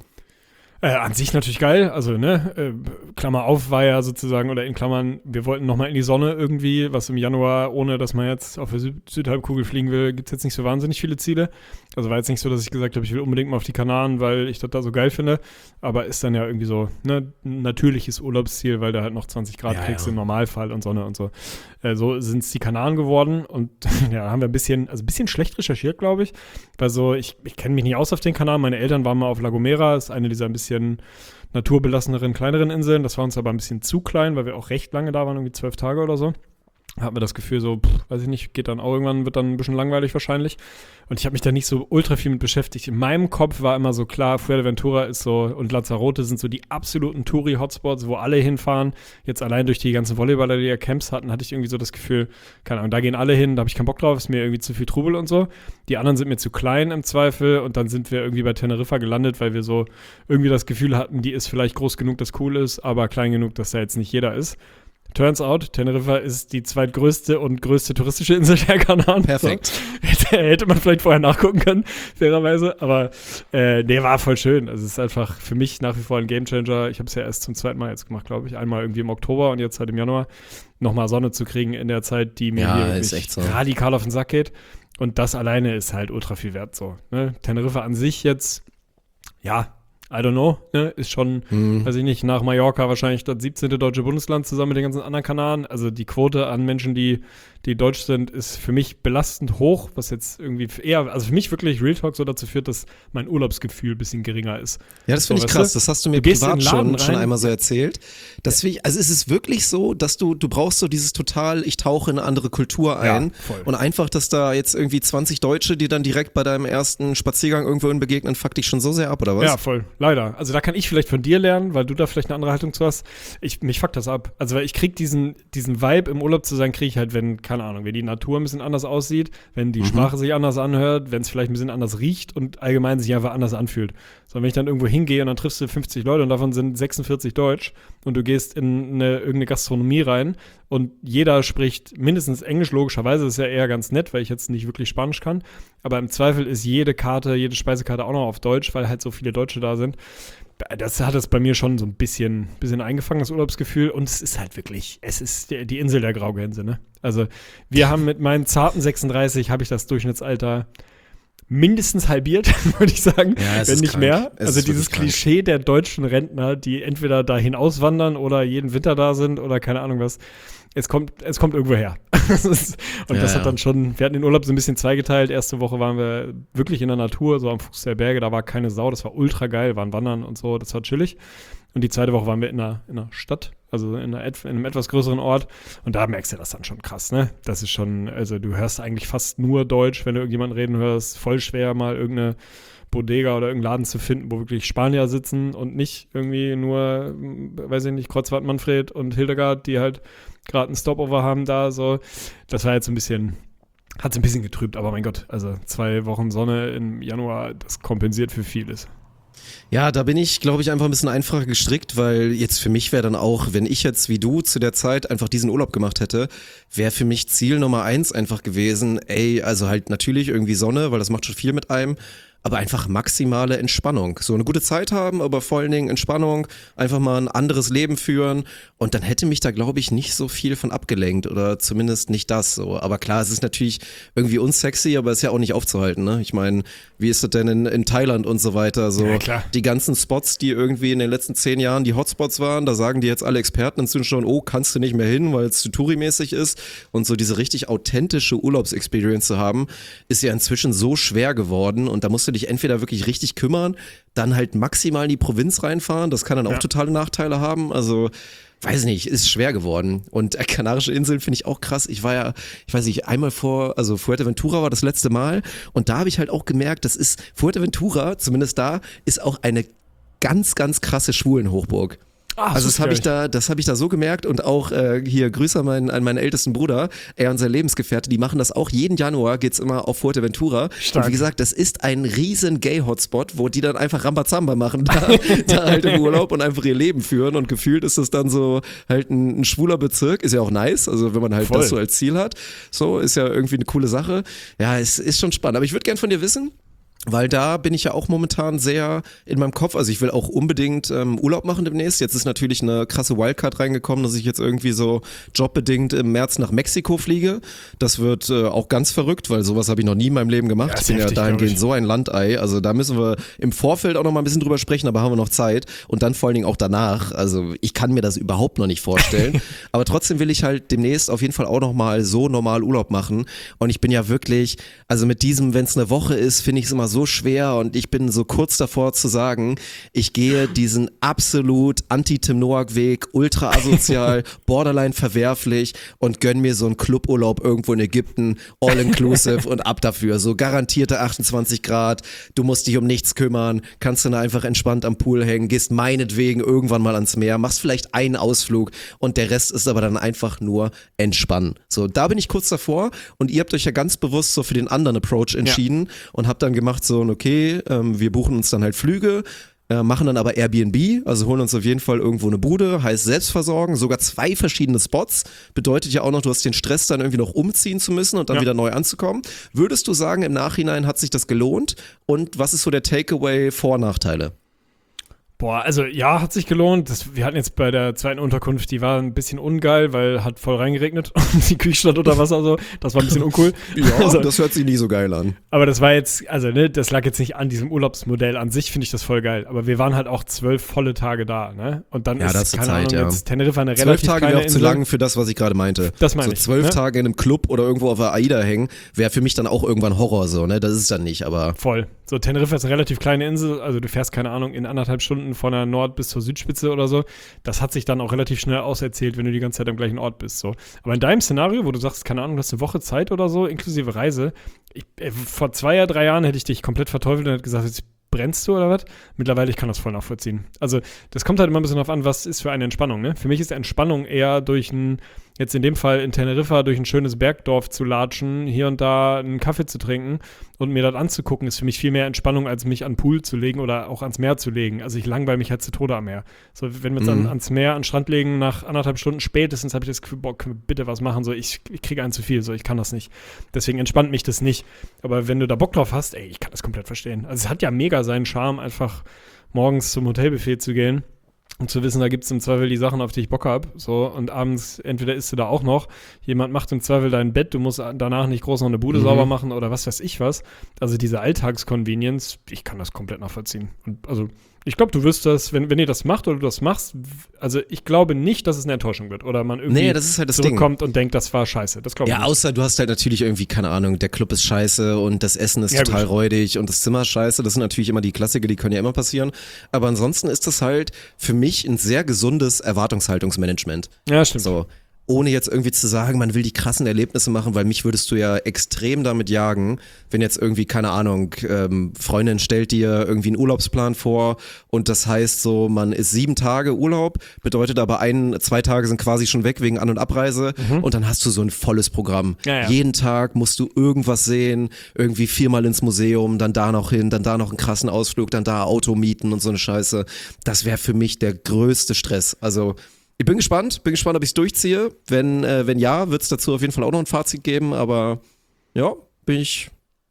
An sich natürlich geil, also Klammer auf war ja sozusagen, oder in Klammern, wir wollten nochmal in die Sonne irgendwie, was im Januar, ohne dass man jetzt auf der Südhalbkugel fliegen will, gibt es jetzt nicht so wahnsinnig viele Ziele. Also war jetzt nicht so, dass ich gesagt habe, ich will unbedingt mal auf die Kanaren, weil ich das da so geil finde, aber ist dann ja irgendwie so ein natürliches Urlaubsziel, weil da halt noch 20 Grad kriegst im Normalfall und Sonne und so. So sind es die Kanaren geworden und ja, haben wir ein bisschen schlecht recherchiert, glaube ich, weil so, ich kenne mich nicht aus auf den Kanaren, meine Eltern waren mal auf La Gomera, ist eine dieser ein bisschen naturbelasseneren, kleineren Inseln. Das war uns aber ein bisschen zu klein, weil wir auch recht lange da waren, irgendwie 12 Tage oder so. Hat mir das Gefühl so, weiß ich nicht, geht dann auch irgendwann, wird dann ein bisschen langweilig wahrscheinlich. Und ich habe mich da nicht so ultra viel mit beschäftigt. In meinem Kopf war immer so klar, Fuerteventura ist so und Lanzarote sind so die absoluten Touri-Hotspots, wo alle hinfahren. Jetzt allein durch die ganzen Volleyballer, die ja Camps hatten, hatte ich irgendwie so das Gefühl, keine Ahnung, da gehen alle hin, da habe ich keinen Bock drauf, ist mir irgendwie zu viel Trubel und so. Die anderen sind mir zu klein im Zweifel und dann sind wir irgendwie bei Teneriffa gelandet, weil wir so irgendwie das Gefühl hatten, die ist vielleicht groß genug, dass cool ist, aber klein genug, dass da jetzt nicht jeder ist. Turns out, Teneriffa ist die zweitgrößte und größte touristische Insel der Kanaren. Perfekt. So. Hätte man vielleicht vorher nachgucken können, fairerweise. Aber war voll schön. Also es ist einfach für mich nach wie vor ein Gamechanger. Ich habe es ja erst zum 2. Mal jetzt gemacht, glaube ich. Einmal irgendwie im Oktober und jetzt halt im Januar. Nochmal Sonne zu kriegen in der Zeit, die mir hier wirklich radikal auf den Sack geht. Und das alleine ist halt ultra viel wert so. Ne? Teneriffa an sich jetzt, ja, I don't know, ne? Ist schon, weiß ich nicht, nach Mallorca wahrscheinlich das 17. deutsche Bundesland zusammen mit den ganzen anderen Kanaren. Also die Quote an Menschen, die deutsch sind, ist für mich belastend hoch, was jetzt irgendwie eher, also für mich wirklich Real Talk so dazu führt, dass mein Urlaubsgefühl ein bisschen geringer ist. Ja, das finde ich krass. Das hast du mir privat schon einmal so erzählt. Also es ist wirklich so, dass du brauchst so dieses total, ich tauche in eine andere Kultur ein und einfach, dass da jetzt irgendwie 20 Deutsche, die dann direkt bei deinem ersten Spaziergang irgendwohin begegnen, fuck dich schon so sehr ab, oder was? Ja, voll. leider. Also da kann ich vielleicht von dir lernen, weil du da vielleicht eine andere Haltung zu hast. Mich fuckt das ab. Also weil ich krieg diesen Vibe im Urlaub zu sein, kriege ich halt, wenn, keine Ahnung, wenn die Natur ein bisschen anders aussieht, wenn die Sprache sich anders anhört, wenn es vielleicht ein bisschen anders riecht und allgemein sich einfach anders anfühlt. So, wenn ich dann irgendwo hingehe und dann triffst du 50 Leute und davon sind 46 Deutsch und du gehst in irgendeine Gastronomie rein und jeder spricht mindestens Englisch, logischerweise, das ist ja eher ganz nett, weil ich jetzt nicht wirklich Spanisch kann, aber im Zweifel ist jede Speisekarte auch noch auf Deutsch, weil halt so viele Deutsche da sind. Das hat es bei mir schon so ein bisschen eingefangen, das Urlaubsgefühl, und es ist halt wirklich, es ist die Insel der Graugänse, ne? Also wir haben mit meinen zarten 36, habe ich das Durchschnittsalter mindestens halbiert, würde ich sagen, Ja, wenn nicht krank. mehr. Es Also ist dieses wirklich krank. Klischee der deutschen Rentner, die entweder dahin auswandern oder jeden Winter da sind oder keine Ahnung was. Es kommt irgendwo her. Das hat dann schon, wir hatten den Urlaub so ein bisschen zweigeteilt. Erste Woche waren wir wirklich in der Natur, so am Fuß der Berge, da war keine Sau, das war ultra geil, waren wandern und so, das war chillig. Und die zweite Woche waren wir in einer Stadt, also in einem etwas größeren Ort. Und da merkst du das dann schon krass, ne? Das ist schon, also du hörst eigentlich fast nur Deutsch, wenn du irgendjemanden reden hörst. Voll schwer, mal irgendeine Bodega oder irgendeinen Laden zu finden, wo wirklich Spanier sitzen und nicht irgendwie nur, weiß ich nicht, Kreuzfahrt Manfred und Hildegard, die halt gerade einen Stopover haben da, so. Das war jetzt ein bisschen, hat es ein bisschen getrübt, aber mein Gott, also 2 Wochen Sonne im Januar, das kompensiert für vieles. Ja, da bin ich, glaube ich, einfach ein bisschen einfacher gestrickt, weil jetzt für mich wäre dann auch, wenn ich jetzt wie du zu der Zeit einfach diesen Urlaub gemacht hätte, wäre für mich Ziel Nummer 1 einfach gewesen, also halt natürlich irgendwie Sonne, weil das macht schon viel mit einem, aber einfach maximale Entspannung. So eine gute Zeit haben, aber vor allen Dingen Entspannung, einfach mal ein anderes Leben führen und dann hätte mich da, glaube ich, nicht so viel von abgelenkt oder zumindest nicht das so. Aber klar, es ist natürlich irgendwie unsexy, aber ist ja auch nicht aufzuhalten, ne? Ich meine, wie ist das denn in Thailand und so weiter? So Ja, klar. die ganzen Spots, die irgendwie in den letzten 10 Jahren die Hotspots waren, da sagen die jetzt alle Experten inzwischen schon, oh, kannst du nicht mehr hin, weil es zu Touri-mäßig ist. Und so diese richtig authentische Urlaubsexperience zu haben, ist ja inzwischen so schwer geworden und da musst du dich entweder wirklich richtig kümmern, dann halt maximal in die Provinz reinfahren, das kann dann auch totale Nachteile haben, also weiß nicht, ist schwer geworden. Und Kanarische Inseln finde ich auch krass. Ich war ja, ich weiß nicht, einmal also Fuerteventura war das letzte Mal und da habe ich halt auch gemerkt, Fuerteventura, zumindest da, ist auch eine ganz, ganz krasse Schwulenhochburg. Also das habe ich da so gemerkt und auch hier Grüße an meinen ältesten Bruder, er und sein Lebensgefährte, die machen das auch jeden Januar, geht's immer auf Fuerteventura. Stark. Und wie gesagt, das ist ein riesen Gay-Hotspot, wo die dann einfach Rambazamba machen da halt im Urlaub und einfach ihr Leben führen und gefühlt ist das dann so halt ein schwuler Bezirk, ist ja auch nice, also wenn man halt das so als Ziel hat, so ist ja irgendwie eine coole Sache. Ja, es ist schon spannend, aber ich würde gern von dir wissen, weil da bin ich ja auch momentan sehr in meinem Kopf, also ich will auch unbedingt Urlaub machen demnächst. Jetzt ist natürlich eine krasse Wildcard reingekommen, dass ich jetzt irgendwie so jobbedingt im März nach Mexiko fliege. Das wird auch ganz verrückt, weil sowas habe ich noch nie in meinem Leben gemacht. Ich bin ja dahingehend so ein Landei, also da müssen wir im Vorfeld auch noch mal ein bisschen drüber sprechen, aber haben wir noch Zeit und dann vor allen Dingen auch danach. Also ich kann mir das überhaupt noch nicht vorstellen, aber trotzdem will ich halt demnächst auf jeden Fall auch noch mal so normal Urlaub machen und ich bin ja wirklich, also mit diesem, wenn es eine Woche ist, finde ich es immer so schwer und ich bin so kurz davor zu sagen, ich gehe diesen absolut anti-Tim Noack-Weg, ultra asozial, borderline verwerflich und gönn mir so einen Cluburlaub irgendwo in Ägypten, all-inclusive und ab dafür. So garantierte 28 Grad, du musst dich um nichts kümmern, kannst dann einfach entspannt am Pool hängen, gehst meinetwegen irgendwann mal ans Meer, machst vielleicht einen Ausflug und der Rest ist aber dann einfach nur entspannen. So, da bin ich kurz davor und ihr habt euch ja ganz bewusst so für den anderen Approach entschieden und habt dann gemacht so, okay, wir buchen uns dann halt Flüge, machen dann aber Airbnb, also holen uns auf jeden Fall irgendwo eine Bude, heißt Selbstversorgen, sogar 2 verschiedene Spots, bedeutet ja auch noch, du hast den Stress dann irgendwie noch umziehen zu müssen und dann wieder neu anzukommen. Würdest du sagen, im Nachhinein hat sich das gelohnt und was ist so der Takeaway, Vor- und Nachteile? Boah, also ja, hat sich gelohnt. Wir hatten jetzt bei der zweiten Unterkunft, die war ein bisschen ungeil, weil hat voll reingeregnet und die Küche stand unter Wasser so. Das war ein bisschen uncool. Ja, also, das hört sich nie so geil an. Aber das war jetzt, also ne, das lag jetzt nicht an diesem Urlaubsmodell an sich, finde ich das voll geil. Aber wir waren halt auch 12 volle Tage da, ne? Und dann ist, das ist keine Zeit, Ahnung, jetzt Teneriffa eine 12 relativ Tage kleine wäre auch zu Insel. lang für das, was ich gerade meinte. Das meine ich. 12 ne? Tage in einem Club oder irgendwo auf der AIDA hängen, wäre für mich dann auch irgendwann Horror so, ne? Das ist es dann nicht, aber... Voll. So, Teneriffa ist eine relativ kleine Insel, also du fährst, keine Ahnung, in 1,5 Stunden von der Nord- bis zur Südspitze oder so. Das hat sich dann auch relativ schnell auserzählt, wenn du die ganze Zeit am gleichen Ort bist, so. Aber in deinem Szenario, wo du sagst, keine Ahnung, du hast eine Woche Zeit oder so, inklusive Reise, vor 2 oder 3 Jahren hätte ich dich komplett verteufelt und hätte gesagt, jetzt brennst du oder was? Mittlerweile, ich kann das voll nachvollziehen. Also das kommt halt immer ein bisschen darauf an, was ist für eine Entspannung, ne? Für mich ist Entspannung eher jetzt in dem Fall in Teneriffa durch ein schönes Bergdorf zu latschen, hier und da einen Kaffee zu trinken und mir das anzugucken, ist für mich viel mehr Entspannung, als mich an den Pool zu legen oder auch ans Meer zu legen. Also ich langweile mich halt zu Tode am Meer. So, wenn wir uns ans Meer, an den Strand legen, nach 1,5 Stunden spätestens habe ich das Gefühl, boah, können wir bitte was machen? So, ich kriege einen zu viel, so, ich kann das nicht. Deswegen entspannt mich das nicht. Aber wenn du da Bock drauf hast, ich kann das komplett verstehen. Also es hat ja mega seinen Charme, einfach morgens zum Hotelbuffet zu gehen und zu wissen, da gibt es im Zweifel die Sachen, auf die ich Bock habe. So, und abends, entweder isst du da auch noch, jemand macht im Zweifel dein Bett, du musst danach nicht groß noch eine Bude sauber machen oder was weiß ich was. Also diese Alltagsconvenience, ich kann das komplett nachvollziehen. Und also ich glaube, du wirst das, wenn ihr das macht oder du das machst, also ich glaube nicht, dass es eine Enttäuschung wird oder man irgendwie das ist halt das zurückkommt Ding. Und denkt, das war scheiße. Das glaube ich nicht. Ja, außer du hast halt natürlich irgendwie, keine Ahnung, der Club ist scheiße und das Essen ist total räudig und das Zimmer ist scheiße. Das sind natürlich immer die Klassiker, die können ja immer passieren. Aber ansonsten ist das halt für mich ein sehr gesundes Erwartungshaltungsmanagement. Ja, stimmt. So. Ohne jetzt irgendwie zu sagen, man will die krassen Erlebnisse machen, weil mich würdest du ja extrem damit jagen, wenn jetzt irgendwie, keine Ahnung, Freundin stellt dir irgendwie einen Urlaubsplan vor und das heißt so, man ist 7 Tage Urlaub, bedeutet aber 2 Tage sind quasi schon weg wegen An- und Abreise und dann hast du so ein volles Programm. Ja. Jeden Tag musst du irgendwas sehen, irgendwie 4-mal ins Museum, dann da noch hin, dann da noch einen krassen Ausflug, dann da Auto mieten und so eine Scheiße. Das wäre für mich der größte Stress. Also ich bin gespannt, ob ich es durchziehe. Wenn ja, wird es dazu auf jeden Fall auch noch ein Fazit geben, aber ja, es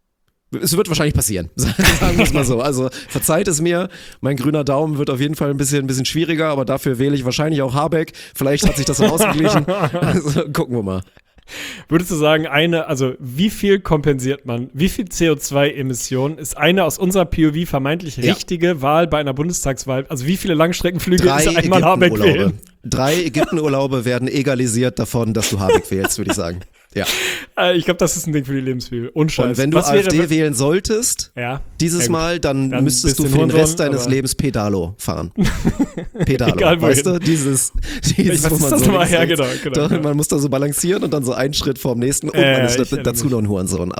wird wahrscheinlich passieren, sagen wir es mal so. Also verzeiht es mir, mein grüner Daumen wird auf jeden Fall ein bisschen schwieriger, aber dafür wähle ich wahrscheinlich auch Habeck. Vielleicht hat sich das dann ausgeglichen. Also gucken wir mal. Würdest du sagen, wie viel kompensiert man? Wie viel CO2-Emissionen ist eine aus unserer POV vermeintlich richtige Wahl bei einer Bundestagswahl? Also wie viele Langstreckenflüge ist einmal Habeck wählen? 3 Ägyptenurlaube werden egalisiert davon, dass du Habeck wählst, würde ich sagen. Ja. Ich glaube, das ist ein Ding für die Lebensmittel. Unscheiß. Und wenn du AfD wählen solltest, dieses Mal, dann müsstest du für den Rest deines Lebens Pedalo fahren. Pedalo, egal, weißt du? Dieses was ist das nochmal? Ja, genau. Man muss da so balancieren und dann so einen Schritt vorm nächsten und man ist dazu noch ein Hurensohn.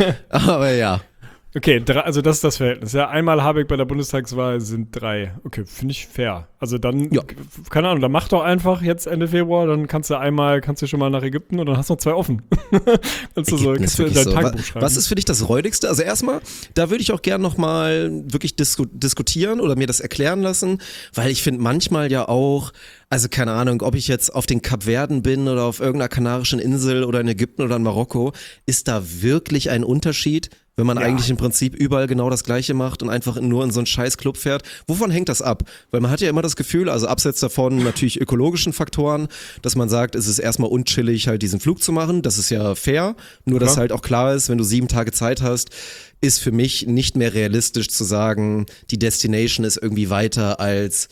Aber ja. Okay, also das ist das Verhältnis. Ja, einmal Habeck bei der Bundestagswahl sind 3. Okay, finde ich fair. Also dann, keine Ahnung, dann mach doch einfach jetzt Ende Februar, dann kannst du schon mal nach Ägypten und dann hast du noch 2 offen. Kannst du dein Tagebuch schreiben. Was ist für dich das Räudigste? Also erstmal, da würde ich auch gerne nochmal wirklich diskutieren oder mir das erklären lassen, weil ich finde manchmal ja auch, also keine Ahnung, ob ich jetzt auf den Kapverden bin oder auf irgendeiner kanarischen Insel oder in Ägypten oder in Marokko, ist da wirklich ein Unterschied, wenn man eigentlich im Prinzip überall genau das Gleiche macht und einfach nur in so einen scheiß Club fährt? Wovon hängt das ab? Weil man hat ja immer das Gefühl, also abseits davon natürlich ökologischen Faktoren, dass man sagt, es ist erstmal unchillig, halt diesen Flug zu machen. Das ist ja fair. Nur, dass halt auch klar ist, wenn du 7 Tage Zeit hast, ist für mich nicht mehr realistisch zu sagen, die Destination ist irgendwie weiter als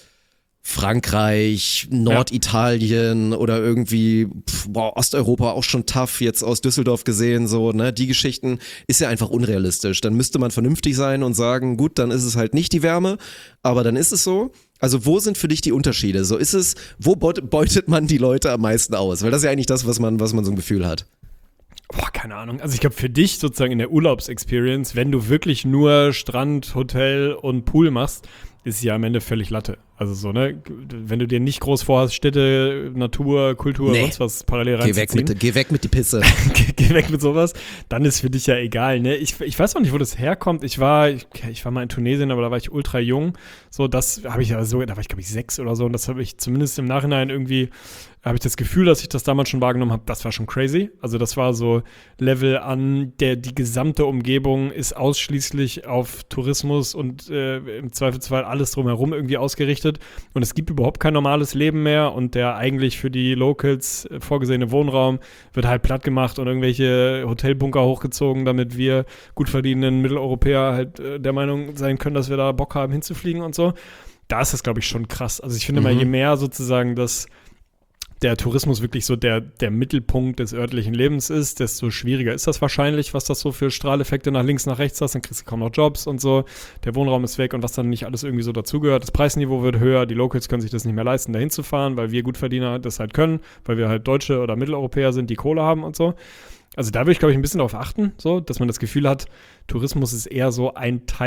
Frankreich, Norditalien oder irgendwie Osteuropa auch schon tough, jetzt aus Düsseldorf gesehen, so, ne, die Geschichten ist ja einfach unrealistisch. Dann müsste man vernünftig sein und sagen, gut, dann ist es halt nicht die Wärme, aber dann ist es so. Also wo sind für dich die Unterschiede? So ist es, wo beutet man die Leute am meisten aus? Weil das ist ja eigentlich das, was man so ein Gefühl hat. Boah, keine Ahnung. Also ich glaube für dich sozusagen in der Urlaubsexperience, wenn du wirklich nur Strand, Hotel und Pool machst, ist ja am Ende völlig Latte. Also so, ne? Wenn du dir nicht groß vorhast, Städte, Natur, Kultur, sonst was parallel reinzuziehen. Geh weg mit die Pisse. Geh weg mit sowas. Dann ist für dich ja egal, ne? Ich weiß auch nicht, wo das herkommt. Ich war mal in Tunesien, aber da war ich ultra jung. So, das habe ich da war ich glaube ich 6 oder so. Und das habe ich zumindest im Nachhinein irgendwie, habe ich das Gefühl, dass ich das damals schon wahrgenommen habe, das war schon crazy. Also das war so Level an, die gesamte Umgebung ist ausschließlich auf Tourismus und im Zweifelsfall alles drumherum irgendwie ausgerichtet. Und es gibt überhaupt kein normales Leben mehr und der eigentlich für die Locals vorgesehene Wohnraum wird halt platt gemacht und irgendwelche Hotelbunker hochgezogen, damit wir gut verdienenden Mitteleuropäer halt der Meinung sein können, dass wir da Bock haben hinzufliegen und so. Da ist das, glaube ich, schon krass. Also ich finde mal, je mehr sozusagen das der Tourismus wirklich so der Mittelpunkt des örtlichen Lebens ist, desto schwieriger ist das wahrscheinlich, was das so für Strahleffekte nach links, nach rechts hast, dann kriegst du kaum noch Jobs und so, der Wohnraum ist weg und was dann nicht alles irgendwie so dazugehört, das Preisniveau wird höher, die Locals können sich das nicht mehr leisten, dahin zu fahren, weil wir Gutverdiener das halt können, weil wir halt Deutsche oder Mitteleuropäer sind, die Kohle haben und so. Also da würde ich, glaube ich, ein bisschen darauf achten, so, dass man das Gefühl hat, Tourismus ist eher so ein Teil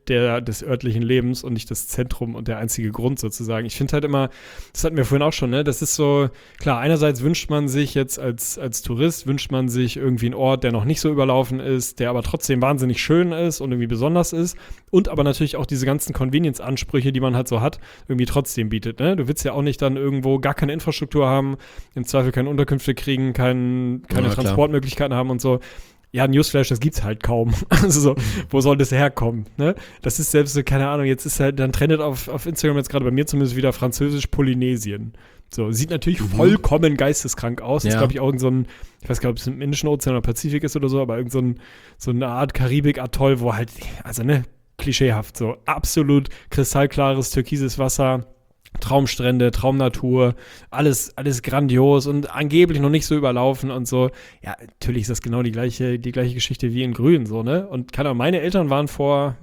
des örtlichen Lebens und nicht das Zentrum und der einzige Grund sozusagen. Ich finde halt immer, das hatten wir vorhin auch schon, ne? Das ist so, klar, einerseits wünscht man sich jetzt als Tourist, wünscht man sich irgendwie einen Ort, der noch nicht so überlaufen ist, der aber trotzdem wahnsinnig schön ist und irgendwie besonders ist und aber natürlich auch diese ganzen Convenience-Ansprüche, die man halt so hat, irgendwie trotzdem bietet, ne? Du willst ja auch nicht dann irgendwo gar keine Infrastruktur haben, im Zweifel keine Unterkünfte kriegen, keine Transportmöglichkeiten haben und so. Ja, Newsflash, das gibt's halt kaum. Also so, wo soll das herkommen, ne? Das ist selbst so, keine Ahnung, jetzt ist halt, dann trendet auf Instagram jetzt gerade bei mir zumindest wieder französisch Polynesien. So, sieht natürlich vollkommen geisteskrank aus. Das ist, glaube ich, auch so ein, ich weiß gar nicht, ob es im Indischen Ozean oder Pazifik ist oder so, aber so eine Art Karibik-Atoll, wo halt, also ne, klischeehaft, so absolut kristallklares, türkises Wasser, Traumstrände, Traumnatur, alles grandios und angeblich noch nicht so überlaufen und so. Ja, natürlich ist das genau die gleiche Geschichte wie in Grün, so, ne? Und keine Ahnung, meine Eltern waren vor,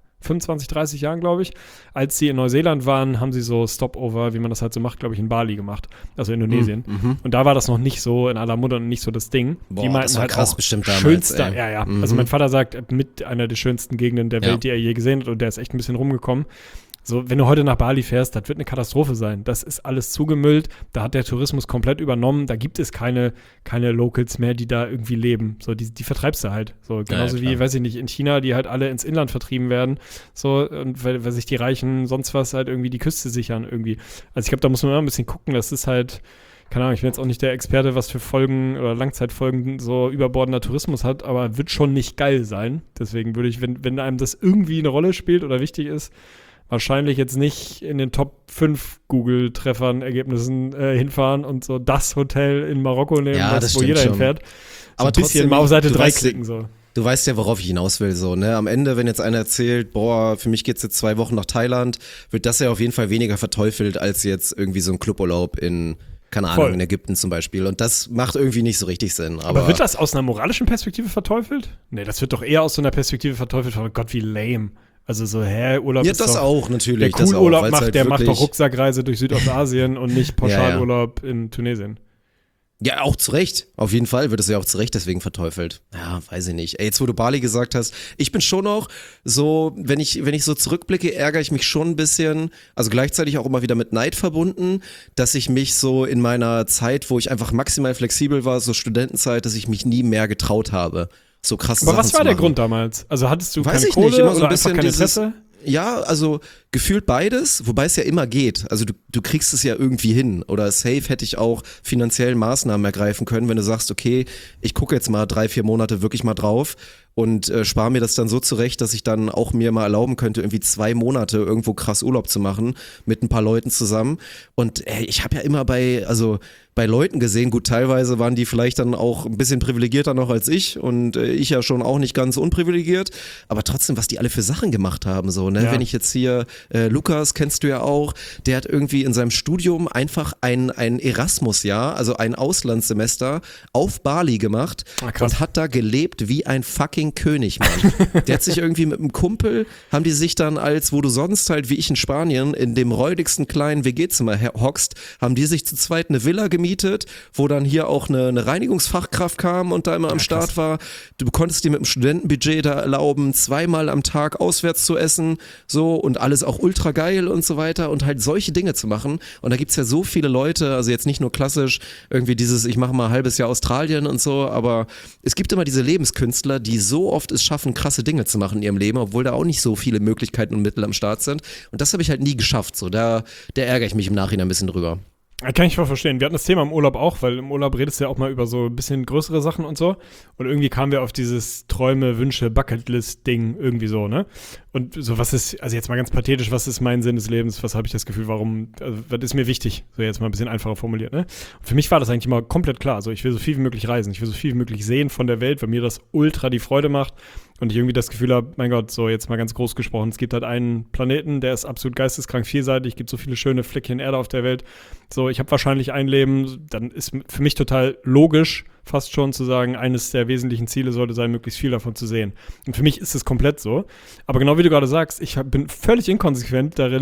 25, 30 Jahren, glaube ich, als sie in Neuseeland waren, haben sie so Stopover, wie man das halt so macht, glaube ich, in Bali gemacht, also Indonesien. Und da war das noch nicht so in aller Munde und nicht so das Ding. Boah, die meinten das war halt krass auch bestimmt damals, schönster, ey. ja. Also mein Vater sagt, mit einer der schönsten Gegenden der Welt, die er je gesehen hat, und der ist echt ein bisschen rumgekommen. So, wenn du heute nach Bali fährst, das wird eine Katastrophe sein. Das ist alles zugemüllt, da hat der Tourismus komplett übernommen, da gibt es keine Locals mehr, die da irgendwie leben. So, die vertreibst du halt. So, genauso wie, weiß ich nicht, in China, die halt alle ins Inland vertrieben werden. So, und weil sich die Reichen sonst was halt irgendwie die Küste sichern irgendwie. Also ich glaube, da muss man immer ein bisschen gucken, das ist halt, keine Ahnung, ich bin jetzt auch nicht der Experte, was für Folgen oder Langzeitfolgen so überbordender Tourismus hat, aber wird schon nicht geil sein. Deswegen würde ich, wenn einem das irgendwie eine Rolle spielt oder wichtig ist, wahrscheinlich jetzt nicht in den Top 5 Google-Treffern, Ergebnissen hinfahren und so das Hotel in Marokko nehmen, wo jeder hinfährt. Aber ein bisschen mal auf Seite 3 klicken so. Du weißt ja, worauf ich hinaus will, so, ne? Am Ende, wenn jetzt einer erzählt, für mich geht's jetzt 2 Wochen nach Thailand, wird das ja auf jeden Fall weniger verteufelt als jetzt irgendwie so ein Cluburlaub in, keine Ahnung, in Ägypten zum Beispiel. Und das macht irgendwie nicht so richtig Sinn. Aber wird das aus einer moralischen Perspektive verteufelt? Nee, das wird doch eher aus so einer Perspektive verteufelt, oh Gott, wie lame. Also so, Urlaub ja, ist das doch, auch natürlich. der cool Urlaub auch, macht, halt der macht doch Rucksackreise durch Südostasien und nicht Pauschalurlaub in Tunesien. Ja, auch zu Recht. Auf jeden Fall wird es ja auch zu Recht deswegen verteufelt. Ja, weiß ich nicht. Ey, jetzt wo du Bali gesagt hast, ich bin schon noch so, wenn ich so zurückblicke, ärgere ich mich schon ein bisschen, also gleichzeitig auch immer wieder mit Neid verbunden, dass ich mich so in meiner Zeit, wo ich einfach maximal flexibel war, so Studentenzeit, dass ich mich nie mehr getraut habe. So krasse Sachen zu machen. Aber was war der Grund damals? Also hattest du keine Kohle nicht, immer so oder ein bisschen einfach kein Interesse? Ja, also gefühlt beides, wobei es ja immer geht. Also du kriegst es ja irgendwie hin. Oder safe hätte ich auch finanziell Maßnahmen ergreifen können, wenn du sagst, okay, ich gucke jetzt mal 3-4 Monate wirklich mal drauf und spare mir das dann so zurecht, dass ich dann auch mir mal erlauben könnte, irgendwie 2 Monate irgendwo krass Urlaub zu machen mit ein paar Leuten zusammen. Und ich habe ja immer bei Leuten gesehen, gut, teilweise waren die vielleicht dann auch ein bisschen privilegierter noch als ich und ich ja schon auch nicht ganz unprivilegiert, aber trotzdem, was die alle für Sachen gemacht haben, so, ne? Ja. Wenn ich jetzt hier, Lukas kennst du ja auch, der hat irgendwie in seinem Studium einfach ein Erasmus-Jahr, also ein Auslandssemester auf Bali gemacht und hat da gelebt wie ein fucking König, Mann. Der hat sich irgendwie mit einem Kumpel, haben die sich dann wo du sonst halt wie ich in Spanien in dem räudigsten kleinen WG-Zimmer hockst, haben die sich zu zweit eine Villa gemietet, wo dann hier auch eine Reinigungsfachkraft kam und da immer am Start war. Du konntest dir mit dem Studentenbudget da erlauben, 2-mal am Tag auswärts zu essen, so, und alles auch ultra geil und so weiter und halt solche Dinge zu machen. Und da gibt's ja so viele Leute, also jetzt nicht nur klassisch irgendwie dieses, ich mache mal ein halbes Jahr Australien und so, aber es gibt immer diese Lebenskünstler, die so oft es schaffen, krasse Dinge zu machen in ihrem Leben, obwohl da auch nicht so viele Möglichkeiten und Mittel am Start sind. Und das habe ich halt nie geschafft, so, da ärgere ich mich im Nachhinein ein bisschen drüber. Kann ich voll verstehen. Wir hatten das Thema im Urlaub auch, weil im Urlaub redest du ja auch mal über so ein bisschen größere Sachen und so. Und irgendwie kamen wir auf dieses Träume, Wünsche, Bucketlist-Ding irgendwie so, ne? Und so, was ist, also jetzt mal ganz pathetisch, was ist mein Sinn des Lebens? Was habe ich das Gefühl, was ist mir wichtig? So jetzt mal ein bisschen einfacher formuliert, ne? Und für mich war das eigentlich immer komplett klar. So, ich will so viel wie möglich reisen. Ich will so viel wie möglich sehen von der Welt, weil mir das ultra die Freude macht. Und ich irgendwie das Gefühl habe, mein Gott, so jetzt mal ganz groß gesprochen, es gibt halt einen Planeten, der ist absolut geisteskrank vielseitig, gibt so viele schöne Fleckchen Erde auf der Welt. So, ich habe wahrscheinlich ein Leben, dann ist für mich total logisch, fast schon zu sagen, eines der wesentlichen Ziele sollte sein, möglichst viel davon zu sehen. Und für mich ist es komplett so. Aber genau wie du gerade sagst, ich bin völlig inkonsequent darin,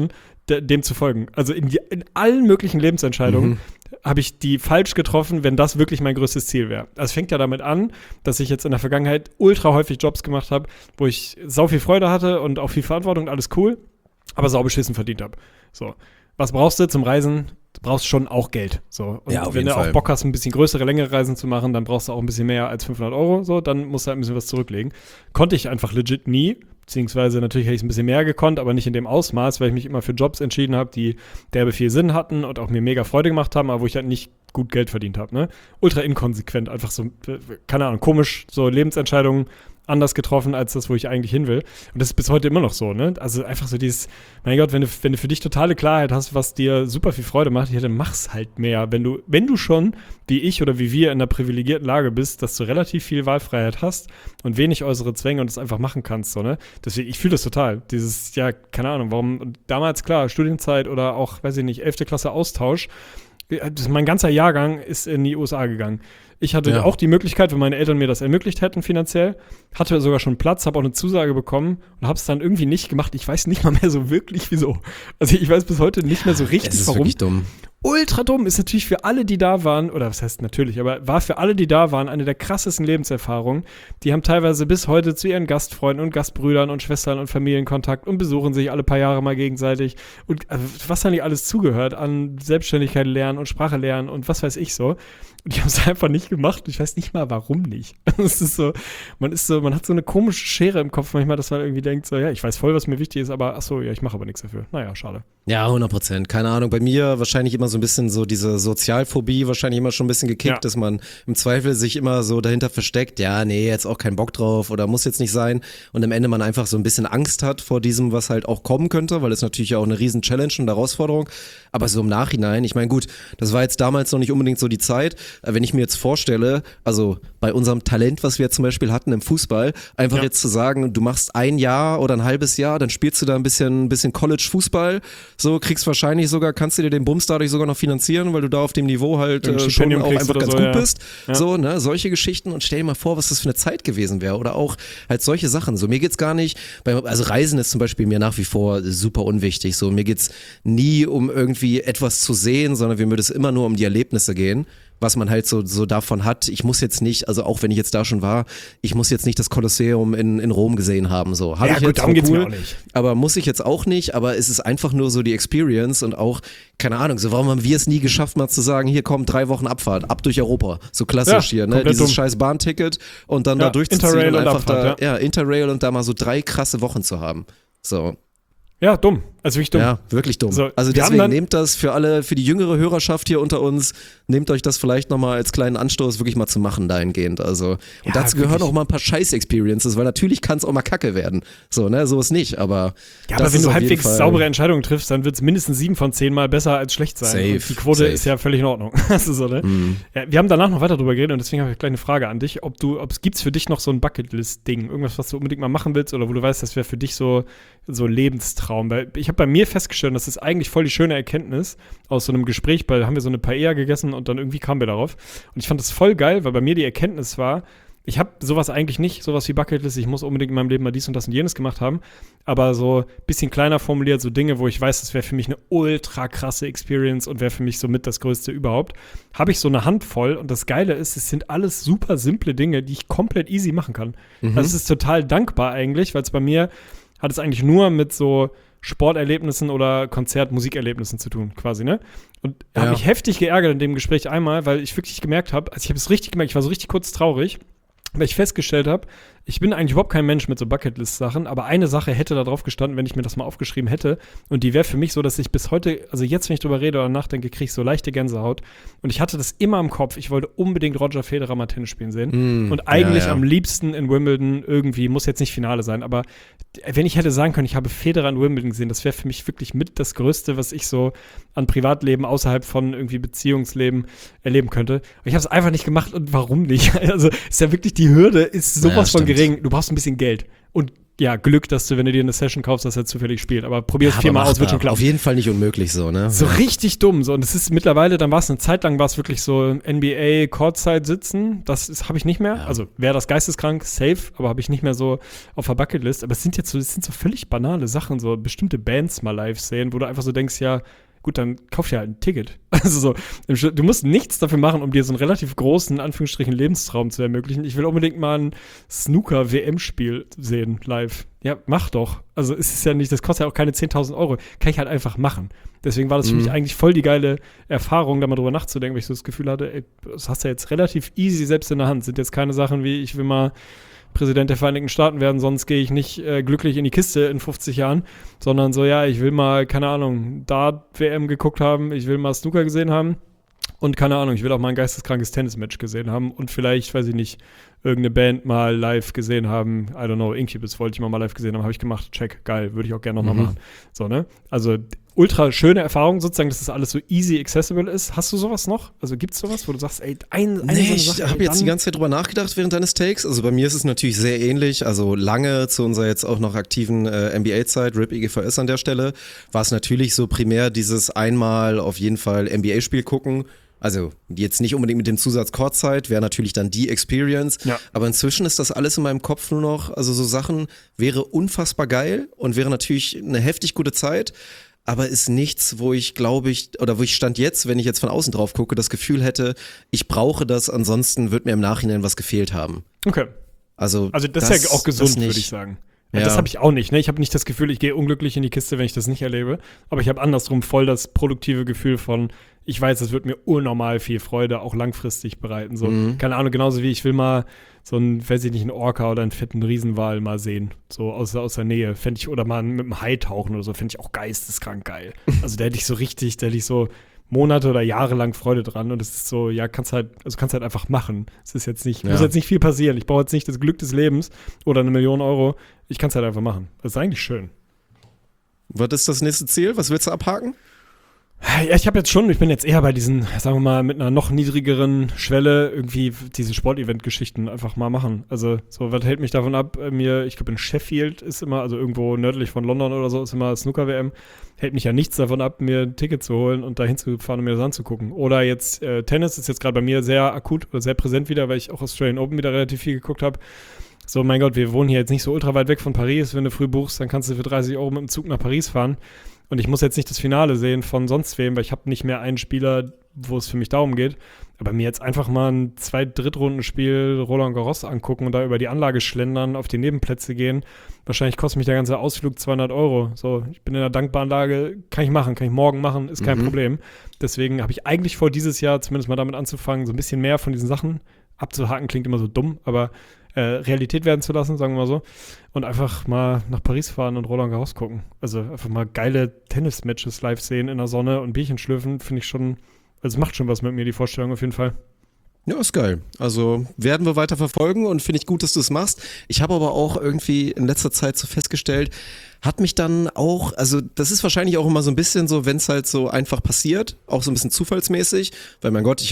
dem zu folgen. Also in allen möglichen Lebensentscheidungen habe ich die falsch getroffen, wenn das wirklich mein größtes Ziel wäre. Also es fängt ja damit an, dass ich jetzt in der Vergangenheit ultra häufig Jobs gemacht habe, wo ich sau viel Freude hatte und auch viel Verantwortung, alles cool, aber sau beschissen verdient habe. So. Was brauchst du zum Reisen? Du brauchst schon auch Geld. So. Und ja, wenn du auch Bock hast, ein bisschen größere, längere Reisen zu machen, dann brauchst du auch ein bisschen mehr als 500 €. So, dann musst du halt ein bisschen was zurücklegen. Konnte ich einfach legit nie. Beziehungsweise natürlich hätte ich es ein bisschen mehr gekonnt, aber nicht in dem Ausmaß, weil ich mich immer für Jobs entschieden habe, die derbe viel Sinn hatten und auch mir mega Freude gemacht haben, aber wo ich halt nicht gut Geld verdient habe. Ne? Ultra inkonsequent, einfach so, keine Ahnung, komisch, so Lebensentscheidungen anders getroffen als das, wo ich eigentlich hin will. Und das ist bis heute immer noch so, ne? Also einfach so dieses, mein Gott, wenn du für dich totale Klarheit hast, was dir super viel Freude macht, ja, dann mach's halt mehr. Wenn du schon, wie ich oder wie wir, in einer privilegierten Lage bist, dass du relativ viel Wahlfreiheit hast und wenig äußere Zwänge und es einfach machen kannst, so, ne? Deswegen, ich fühle das total. Dieses, ja, keine Ahnung, warum, damals, klar, Studienzeit oder auch, weiß ich nicht, 11. Klasse Austausch, mein ganzer Jahrgang ist in die USA gegangen. Ich hatte auch die Möglichkeit, wenn meine Eltern mir das ermöglicht hätten finanziell, hatte sogar schon Platz, habe auch eine Zusage bekommen und habe es dann irgendwie nicht gemacht. Ich weiß nicht mal mehr so wirklich, wieso. Also ich weiß bis heute nicht mehr so richtig, es ist warum. Wirklich dumm. Ultra dumm. Ist natürlich für alle, die da waren, oder was heißt natürlich, aber war für alle, die da waren, eine der krassesten Lebenserfahrungen. Die haben teilweise bis heute zu ihren Gastfreunden und Gastbrüdern und Schwestern und Familienkontakt und besuchen sich alle paar Jahre mal gegenseitig. Und also, was da nicht alles zugehört an Selbstständigkeit lernen und Sprache lernen und was weiß ich so. Und die haben es einfach nicht gemacht. Ich weiß nicht mal, warum nicht. Es ist so, man hat so eine komische Schere im Kopf manchmal, dass man irgendwie denkt, so, ja, ich weiß voll, was mir wichtig ist, aber ach so, ja, ich mache aber nichts dafür. Naja, schade. Ja, 100%. Keine Ahnung. Bei mir wahrscheinlich immer so ein bisschen so diese Sozialphobie wahrscheinlich immer schon ein bisschen gekickt, dass man im Zweifel sich immer so dahinter versteckt, ja, nee, jetzt auch keinen Bock drauf oder muss jetzt nicht sein. Und am Ende man einfach so ein bisschen Angst hat vor diesem, was halt auch kommen könnte, weil es natürlich auch eine riesen Challenge und Herausforderung. Aber so im Nachhinein, ich meine, gut, das war jetzt damals noch nicht unbedingt so die Zeit. Wenn ich mir jetzt vorstelle, also bei unserem Talent, was wir zum Beispiel hatten im Fußball, einfach jetzt zu sagen, du machst ein Jahr oder ein halbes Jahr, dann spielst du da ein bisschen College-Fußball, so kriegst wahrscheinlich sogar, kannst du dir den Bums dadurch sogar noch finanzieren, weil du da auf dem Niveau halt schon auch einfach ganz gut bist. Ja. So, ne, solche Geschichten und stell dir mal vor, was das für eine Zeit gewesen wäre oder auch halt solche Sachen. So, mir geht's gar nicht, also Reisen ist zum Beispiel mir nach wie vor super unwichtig. So, mir geht's nie um irgendwie etwas zu sehen, sondern mir würde es immer nur um die Erlebnisse gehen, was man halt so davon hat. Ich muss jetzt nicht, also auch wenn ich jetzt da schon war, ich muss jetzt nicht das Kolosseum in Rom gesehen haben. So, habe ich gut, jetzt darum geht's cool, mir auch nicht. Aber muss ich jetzt auch nicht, aber es ist einfach nur so die Experience und auch, keine Ahnung, so warum haben wir es nie geschafft, mal zu sagen, hier kommt 3 Wochen Abfahrt, ab durch Europa. So klassisch hier, ne? Dieses scheiß Bahnticket und dann da durchzuziehen Interrail und einfach Abfahrt, Interrail und da mal so 3 krasse Wochen zu haben. So. Ja, dumm. Also wirklich dumm. Ja, wirklich dumm. So, also deswegen nehmt das für die jüngere Hörerschaft hier unter uns, nehmt euch das vielleicht nochmal als kleinen Anstoß wirklich mal zu machen dahingehend. Also, und dazu gehören auch mal ein paar Scheiß-Experiences, weil natürlich kann es auch mal Kacke werden. So, ne, so ist nicht, aber ja, aber wenn du halbwegs saubere Entscheidungen triffst, dann wird es mindestens 7 von 10 Mal besser als schlecht sein. Safe, und die Quote ist ja völlig in Ordnung. Das ist so, ne? Ja, wir haben danach noch weiter drüber geredet und deswegen habe ich gleich eine Frage an dich, ob es gibt's für dich noch so ein Bucketlist-Ding, irgendwas, was du unbedingt mal machen willst oder wo du weißt, das wäre für dich so Lebenstraum. Weil ich habe bei mir festgestellt, das ist eigentlich voll die schöne Erkenntnis aus so einem Gespräch, weil da haben wir so eine Paella gegessen und dann irgendwie kamen wir darauf. Und ich fand das voll geil, weil bei mir die Erkenntnis war, ich habe sowas eigentlich nicht, sowas wie Bucketlist, ich muss unbedingt in meinem Leben mal dies und das und jenes gemacht haben, aber so ein bisschen kleiner formuliert, so Dinge, wo ich weiß, das wäre für mich eine ultra krasse Experience und wäre für mich somit das Größte überhaupt, habe ich so eine Handvoll und das Geile ist, es sind alles super simple Dinge, die ich komplett easy machen kann. Also es ist total dankbar eigentlich, weil es bei mir hat es eigentlich nur mit so Sporterlebnissen oder Musikerlebnissen zu tun, quasi, ne? Und habe mich heftig geärgert in dem Gespräch einmal, weil ich wirklich gemerkt habe, also ich habe es richtig gemerkt, ich war so richtig kurz traurig, weil ich festgestellt habe, ich bin eigentlich überhaupt kein Mensch mit so Bucketlist-Sachen, aber eine Sache hätte da drauf gestanden, wenn ich mir das mal aufgeschrieben hätte. Und die wäre für mich so, dass ich bis heute, also jetzt, wenn ich drüber rede oder nachdenke, kriege ich so leichte Gänsehaut. Und ich hatte das immer im Kopf. Ich wollte unbedingt Roger Federer mal Tennis spielen sehen. Und eigentlich am liebsten in Wimbledon irgendwie, muss jetzt nicht Finale sein, aber wenn ich hätte sagen können, ich habe Federer in Wimbledon gesehen, das wäre für mich wirklich mit das Größte, was ich so an Privatleben außerhalb von irgendwie Beziehungsleben erleben könnte. Und ich habe es einfach nicht gemacht und warum nicht? Also ist ja wirklich, die Hürde ist sowas von gering. Du brauchst ein bisschen Geld. Und Glück, dass du, wenn du dir eine Session kaufst, dass er zufällig spielt. Aber probier es 4-mal aus, wird schon klappen. Auf jeden Fall nicht unmöglich so, ne? So richtig dumm. So. Und es ist mittlerweile, dann war es eine Zeit lang, war es wirklich so NBA Courtside sitzen. Das habe ich nicht mehr. Ja. Also wäre das geisteskrank, safe, aber habe ich nicht mehr so auf der Bucketlist. Aber es sind so völlig banale Sachen, so bestimmte Bands mal live sehen, wo du einfach so denkst, ja, gut, dann kauf dir halt ein Ticket. Also so, du musst nichts dafür machen, um dir so einen relativ großen, in Anführungsstrichen, Lebenstraum zu ermöglichen. Ich will unbedingt mal ein Snooker-WM-Spiel sehen, live. Ja, mach doch. Also es ist ja nicht, das kostet ja auch keine 10.000 Euro. Kann ich halt einfach machen. Deswegen war das für mich eigentlich voll die geile Erfahrung, da mal drüber nachzudenken, weil ich so das Gefühl hatte, ey, das hast du ja jetzt relativ easy selbst in der Hand. Sind jetzt keine Sachen wie, ich will mal Präsident der Vereinigten Staaten werden, sonst gehe ich nicht glücklich in die Kiste in 50 Jahren, sondern so, ja, ich will mal, keine Ahnung, Dart-WM geguckt haben, ich will mal Snooker gesehen haben und keine Ahnung, ich will auch mal ein geisteskrankes Tennismatch gesehen haben und vielleicht, weiß ich nicht, irgendeine Band mal live gesehen haben, I don't know, Incubus wollte ich mal live gesehen haben, habe ich gemacht, check, geil, würde ich auch gerne nochmal machen. So, ne? Also ultra schöne Erfahrung sozusagen, dass das alles so easy accessible ist. Hast du sowas noch? Also gibt's sowas, wo du sagst, ey, ich habe jetzt die ganze Zeit drüber nachgedacht während deines Takes. Also bei mir ist es natürlich sehr ähnlich. Also lange zu unserer jetzt auch noch aktiven NBA-Zeit, RIP IGVS an der Stelle, war es natürlich so primär dieses einmal auf jeden Fall NBA-Spiel gucken. Also jetzt nicht unbedingt mit dem Zusatz Courtside, wäre natürlich dann die Experience. Ja. Aber inzwischen ist das alles in meinem Kopf nur noch, also so Sachen wäre unfassbar geil und wäre natürlich eine heftig gute Zeit. Aber ist nichts, wo ich wo ich stand jetzt, wenn ich jetzt von außen drauf gucke, das Gefühl hätte, ich brauche das, ansonsten wird mir im Nachhinein was gefehlt haben. Okay. Also das ist ja auch gesund, würde ich sagen. Ja. Das habe ich auch nicht. Ne? Ich habe nicht das Gefühl, ich gehe unglücklich in die Kiste, wenn ich das nicht erlebe. Aber ich habe andersrum voll das produktive Gefühl von, ich weiß, das wird mir unnormal viel Freude auch langfristig bereiten. So, keine Ahnung, genauso wie ich will mal so einen, weiß ich nicht, einen Orca oder einen fetten Riesenwal mal sehen. So aus der Nähe. Fände ich, oder mal mit einem Hai tauchen oder so, fände ich auch geisteskrank geil. Also da hätte ich so Monate oder Jahre lang Freude dran und es ist so, ja, kannst halt einfach machen. Es ist jetzt nicht, muss jetzt nicht viel passieren. Ich brauche jetzt nicht das Glück des Lebens oder 1 Million Euro. Ich kann es halt einfach machen. Das ist eigentlich schön. Was ist das nächste Ziel? Was willst du abhaken? Ja, ich bin jetzt eher bei diesen, sagen wir mal, mit einer noch niedrigeren Schwelle irgendwie diese Sportevent-Geschichten einfach mal machen. Also, so, was hält mich davon ab? Ich glaube, in Sheffield ist immer, also irgendwo nördlich von London oder so, ist immer Snooker-WM. Hält mich ja nichts davon ab, mir ein Ticket zu holen und da hinzufahren und mir das anzugucken. Oder jetzt Tennis ist jetzt gerade bei mir sehr akut oder sehr präsent wieder, weil ich auch Australian Open wieder relativ viel geguckt habe. So, mein Gott, wir wohnen hier jetzt nicht so ultra weit weg von Paris. Wenn du früh buchst, dann kannst du für 30 Euro mit dem Zug nach Paris fahren. Und ich muss jetzt nicht das Finale sehen von sonst wem, weil ich habe nicht mehr einen Spieler, wo es für mich darum geht. Aber mir jetzt einfach mal ein 2-Drittrunden-Spiel Roland Garros angucken und da über die Anlage schlendern, auf die Nebenplätze gehen. Wahrscheinlich kostet mich der ganze Ausflug 200 Euro. So, ich bin in einer dankbaren Lage, kann ich morgen machen, ist kein Problem. Deswegen habe ich eigentlich vor, dieses Jahr zumindest mal damit anzufangen, so ein bisschen mehr von diesen Sachen abzuhaken. Klingt immer so dumm, aber Realität werden zu lassen, sagen wir mal so. Und einfach mal nach Paris fahren und Roland Garros gucken. Also einfach mal geile Tennis-Matches live sehen in der Sonne und Bierchen schlürfen, finde ich schon, also es macht schon was mit mir, die Vorstellung auf jeden Fall. Ja, ist geil. Also werden wir weiter verfolgen und finde ich gut, dass du es machst. Ich habe aber auch irgendwie in letzter Zeit so festgestellt, hat mich dann auch, also das ist wahrscheinlich auch immer so ein bisschen so, wenn es halt so einfach passiert, auch so ein bisschen zufallsmäßig, weil mein Gott, ich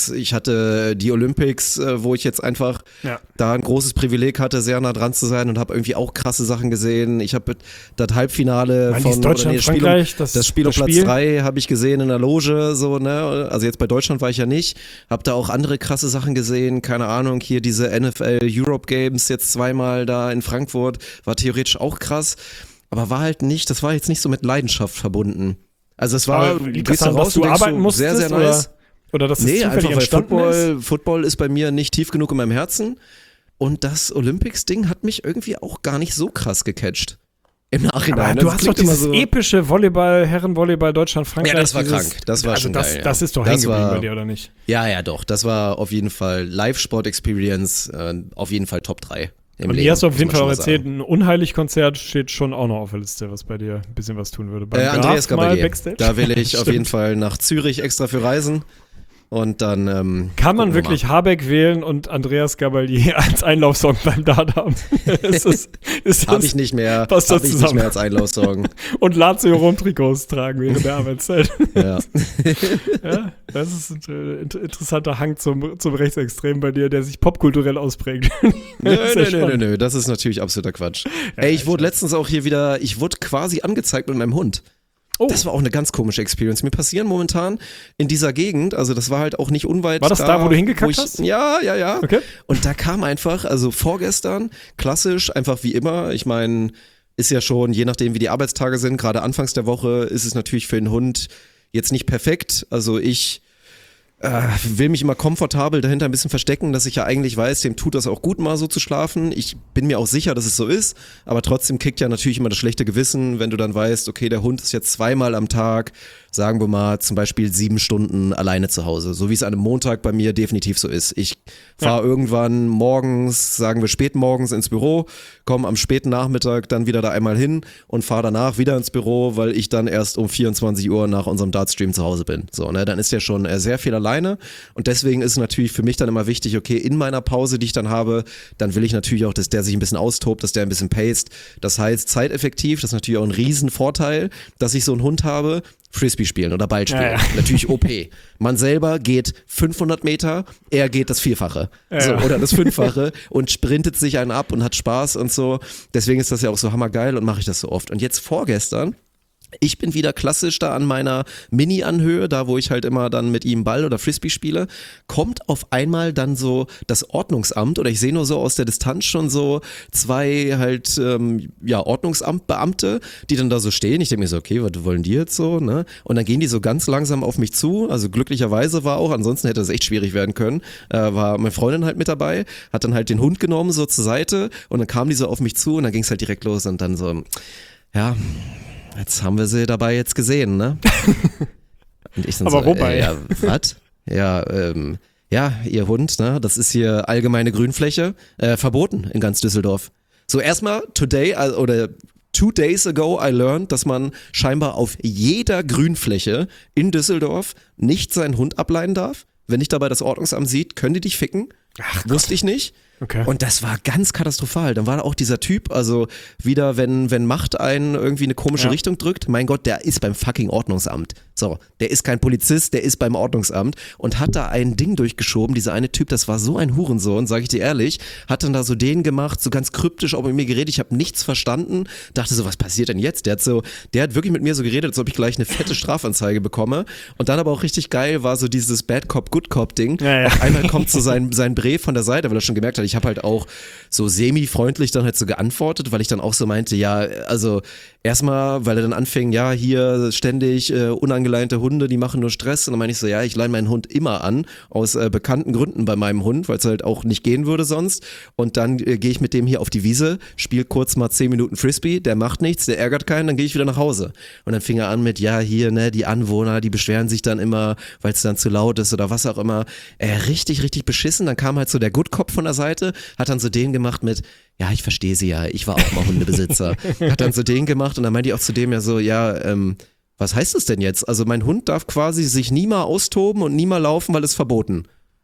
hatte die Olympics, wo ich jetzt einfach da ein großes Privileg hatte, sehr nah dran zu sein und habe irgendwie auch krasse Sachen gesehen. Ich habe das Halbfinale von Deutschland-Frankreich, das Spiel um Platz 3 habe ich gesehen in der Loge, so, ne? Also jetzt bei Deutschland war ich ja nicht, habe da auch andere krasse Sachen gesehen, keine Ahnung, hier diese NFL Europe Games jetzt zweimal da in Frankfurt, war theoretisch auch krass. Aber war halt nicht, das war jetzt nicht so mit Leidenschaft verbunden. Also es war, gehst du raus, dass du arbeiten musstest, sehr, sehr nice. Oder das ist zufällig entstanden ist? Football ist bei mir nicht tief genug in meinem Herzen. Und das Olympics-Ding hat mich irgendwie auch gar nicht so krass gecatcht. Im Nachhinein. Aber du hast doch dieses epische Herrenvolleyball Deutschland-Frankreich. Ja, das war krank. Das war schon geil. Das ist doch hängen geblieben bei dir, oder nicht? Ja, doch. Das war auf jeden Fall Live-Sport-Experience, auf jeden Fall Top 3. Und mir hast du auf jeden Fall auch erzählt, ein Unheilig-Konzert steht schon auch noch auf der Liste, was bei dir ein bisschen was tun würde. Andreas Gabalier. Da will ich auf jeden Fall nach Zürich extra für reisen. und dann kann man wirklich Habeck wählen und Andreas Gabalier als Einlaufsong beim Dart haben? Habe ich nicht mehr, passt das zusammen? Nicht mehr als Einlaufsong. Und Lazio Rom-Trikots tragen während der Arbeitszeit. Ja. Ja, das ist ein interessanter Hang zum Rechtsextremen bei dir, der sich popkulturell ausprägt. Nö, das ist natürlich absoluter Quatsch. Ja, Ey, ich wurde letztens auch hier wieder, ich wurde quasi angezeigt mit meinem Hund. Oh. Das war auch eine ganz komische Experience. Mir passieren momentan in dieser Gegend, also das war halt auch nicht unweit. War das da, wo du hingekackt hast? Ja. Okay. Und da kam einfach, also vorgestern, klassisch, einfach wie immer, ich meine, ist ja schon, je nachdem wie die Arbeitstage sind, gerade anfangs der Woche ist es natürlich für den Hund jetzt nicht perfekt. Also ich will mich immer komfortabel dahinter ein bisschen verstecken, dass ich ja eigentlich weiß, dem tut das auch gut, mal so zu schlafen. Ich bin mir auch sicher, dass es so ist, aber trotzdem kickt ja natürlich immer das schlechte Gewissen, wenn du dann weißt, okay, der Hund ist jetzt zweimal am Tag, sagen wir mal zum Beispiel 7 Stunden alleine zu Hause, so wie es an einem Montag bei mir definitiv so ist. Ich fahre irgendwann morgens, sagen wir spät morgens ins Büro, komme am späten Nachmittag dann wieder da einmal hin und fahre danach wieder ins Büro, weil ich dann erst um 24 Uhr nach unserem Dartstream zu Hause bin. So, ne, dann ist ja schon sehr viel alleine und deswegen ist natürlich für mich dann immer wichtig, okay, in meiner Pause, die ich dann habe, dann will ich natürlich auch, dass der sich ein bisschen austobt, dass der ein bisschen paced. Das heißt, zeiteffektiv, das ist natürlich auch ein Riesenvorteil, dass ich so einen Hund habe, Frisbee spielen oder Ball spielen. Ja. Natürlich OP. Man selber geht 500 Meter, er geht das Vierfache. Ja. So, oder das Fünffache und sprintet sich einen ab und hat Spaß und so. Deswegen ist das ja auch so hammergeil und mache ich das so oft. Und jetzt vorgestern, ich bin wieder klassisch da an meiner Mini-Anhöhe, da wo ich halt immer dann mit ihm Ball oder Frisbee spiele, kommt auf einmal dann so das Ordnungsamt oder ich sehe nur so aus der Distanz schon so 2 halt, Ordnungsamtbeamte, die dann da so stehen. Ich denke mir so, okay, was wollen die jetzt so, ne? Und dann gehen die so ganz langsam auf mich zu, also glücklicherweise war auch, ansonsten hätte es echt schwierig werden können, war meine Freundin halt mit dabei, hat dann halt den Hund genommen so zur Seite und dann kamen die so auf mich zu und dann ging es halt direkt los und dann so, ja, jetzt haben wir sie dabei jetzt gesehen, ne? Und ich dann aber so, wobei? Ja, was? Ja, ihr Hund, ne? Das ist hier allgemeine Grünfläche, verboten in ganz Düsseldorf. So erstmal 2 days ago I learned, dass man scheinbar auf jeder Grünfläche in Düsseldorf nicht seinen Hund ableihen darf. Wenn dich dabei das Ordnungsamt sieht, können die dich ficken. Ach, wusste ich nicht. Okay. Und das war ganz katastrophal. Dann war da auch dieser Typ, also wieder, wenn Macht einen irgendwie eine komische Richtung drückt, mein Gott, der ist beim fucking Ordnungsamt. So, der ist kein Polizist, der ist beim Ordnungsamt und hat da ein Ding durchgeschoben. Dieser eine Typ, das war so ein Hurensohn, sag ich dir ehrlich, hat dann da so den gemacht, so ganz kryptisch auch mit mir geredet. Ich habe nichts verstanden, dachte so, was passiert denn jetzt? Der hat wirklich mit mir so geredet, als ob ich gleich eine fette Strafanzeige bekomme. Und dann aber auch richtig geil war so dieses Bad Cop, Good Cop Ding. Ja. Auf einmal kommt so sein Bre von der Seite, weil er schon gemerkt hat, ich habe halt auch so semi-freundlich dann halt so geantwortet, weil ich dann auch so meinte, ja, also erstmal, weil er dann anfing, ja, hier ständig unangeleinte Hunde, die machen nur Stress. Und dann meine ich so, ja, ich leihe meinen Hund immer an, aus bekannten Gründen bei meinem Hund, weil es halt auch nicht gehen würde sonst. Und dann gehe ich mit dem hier auf die Wiese, spiele kurz mal 10 Minuten Frisbee, der macht nichts, der ärgert keinen, dann gehe ich wieder nach Hause. Und dann fing er an mit, ja, hier, ne, die Anwohner, die beschweren sich dann immer, weil es dann zu laut ist oder was auch immer. Richtig, richtig beschissen. Dann kam halt so der Good Cop von der Seite, hat dann so den gemacht mit, ja, ich verstehe sie ja, ich war auch mal Hundebesitzer. Hat dann so den gemacht und dann meinte ich auch zu dem ja so, ja, was heißt das denn jetzt? Also mein Hund darf quasi sich nie mal austoben und nie mal laufen, weil es verboten.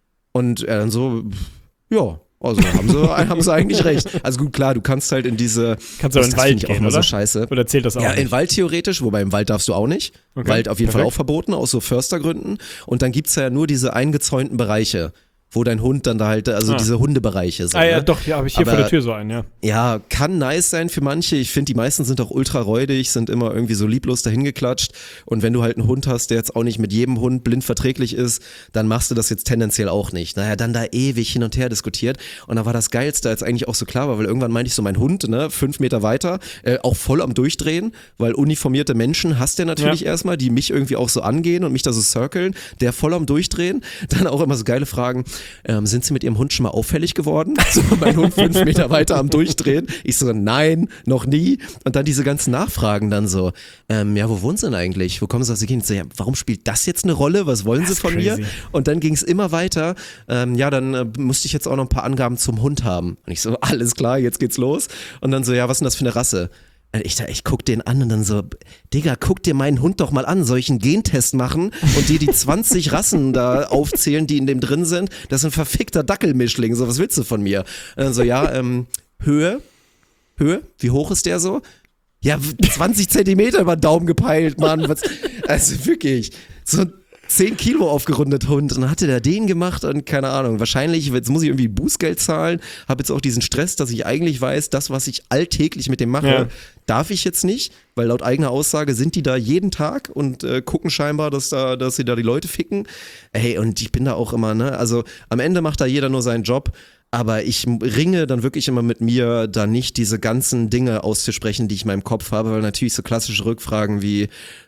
Und er dann so, ja, also haben sie eigentlich recht. Also gut, klar, du kannst halt in diese... Kannst du in den Wald gehen, auch immer oder? so scheiße. Oder zählt das auch Ja, nicht? in den Wald theoretisch, wobei im Wald darfst du auch nicht. Okay, Wald auf jeden Fall perfekt. auch verboten, aus so Förstergründen. Und dann gibt's ja nur diese eingezäunten Bereiche, wo dein Hund dann da halt, also diese Hundebereiche sind. Ja, ne? doch, ja, habe ich hier vor der Tür so einen, ja. Ja, kann nice sein für manche. Ich finde, die meisten sind auch ultra räudig, sind immer irgendwie so lieblos dahingeklatscht. Und wenn du halt einen Hund hast, der jetzt auch nicht mit jedem Hund blind verträglich ist, dann machst du das jetzt tendenziell auch nicht. Naja, dann da ewig hin und her diskutiert. Und da war das Geilste, als eigentlich auch so klar war, weil irgendwann meinte ich so, mein Hund, ne, 5 Meter weiter, auch voll am Durchdrehen, weil uniformierte Menschen hast du natürlich erstmal, die mich irgendwie auch so angehen und mich da so circlen, der voll am Durchdrehen. Dann auch immer so geile Fragen, sind Sie mit Ihrem Hund schon mal auffällig geworden? So, mein Hund 5 Meter weiter am Durchdrehen. Ich so, nein, noch nie. Und dann diese ganzen Nachfragen dann so, ja, wo wohnen Sie denn eigentlich? Wo kommen Sie aus der Gegend? Ich so, ja, warum spielt das jetzt eine Rolle? Was wollen Sie von mir? Und dann ging es immer weiter. Ja, dann musste ich jetzt auch noch ein paar Angaben zum Hund haben. Und ich so, alles klar, jetzt geht's los. Und dann so, ja, was ist denn das für eine Rasse? Ich guck den an und dann so, Digga, guck dir meinen Hund doch mal an, soll ich einen Gentest machen und dir die 20 Rassen da aufzählen, die in dem drin sind? Das ist ein verfickter Dackelmischling, so, was willst du von mir? Und dann so, ja, Höhe, wie hoch ist der so? Ja, 20 Zentimeter über den Daumen gepeilt, Mann. Also wirklich, so 10 Kilo aufgerundet Hund. Und dann hatte der den gemacht und keine Ahnung, wahrscheinlich, jetzt muss ich irgendwie Bußgeld zahlen, habe jetzt auch diesen Stress, dass ich eigentlich weiß, das, was ich alltäglich mit dem mache, darf ich jetzt nicht, weil laut eigener Aussage sind die da jeden Tag und gucken scheinbar, dass sie da die Leute ficken. Ey, und ich bin da auch immer, ne, also am Ende macht da jeder nur seinen Job. Aber ich ringe dann wirklich immer mit mir, da nicht diese ganzen Dinge auszusprechen, die ich in meinem Kopf habe, weil natürlich so klassische Rückfragen wie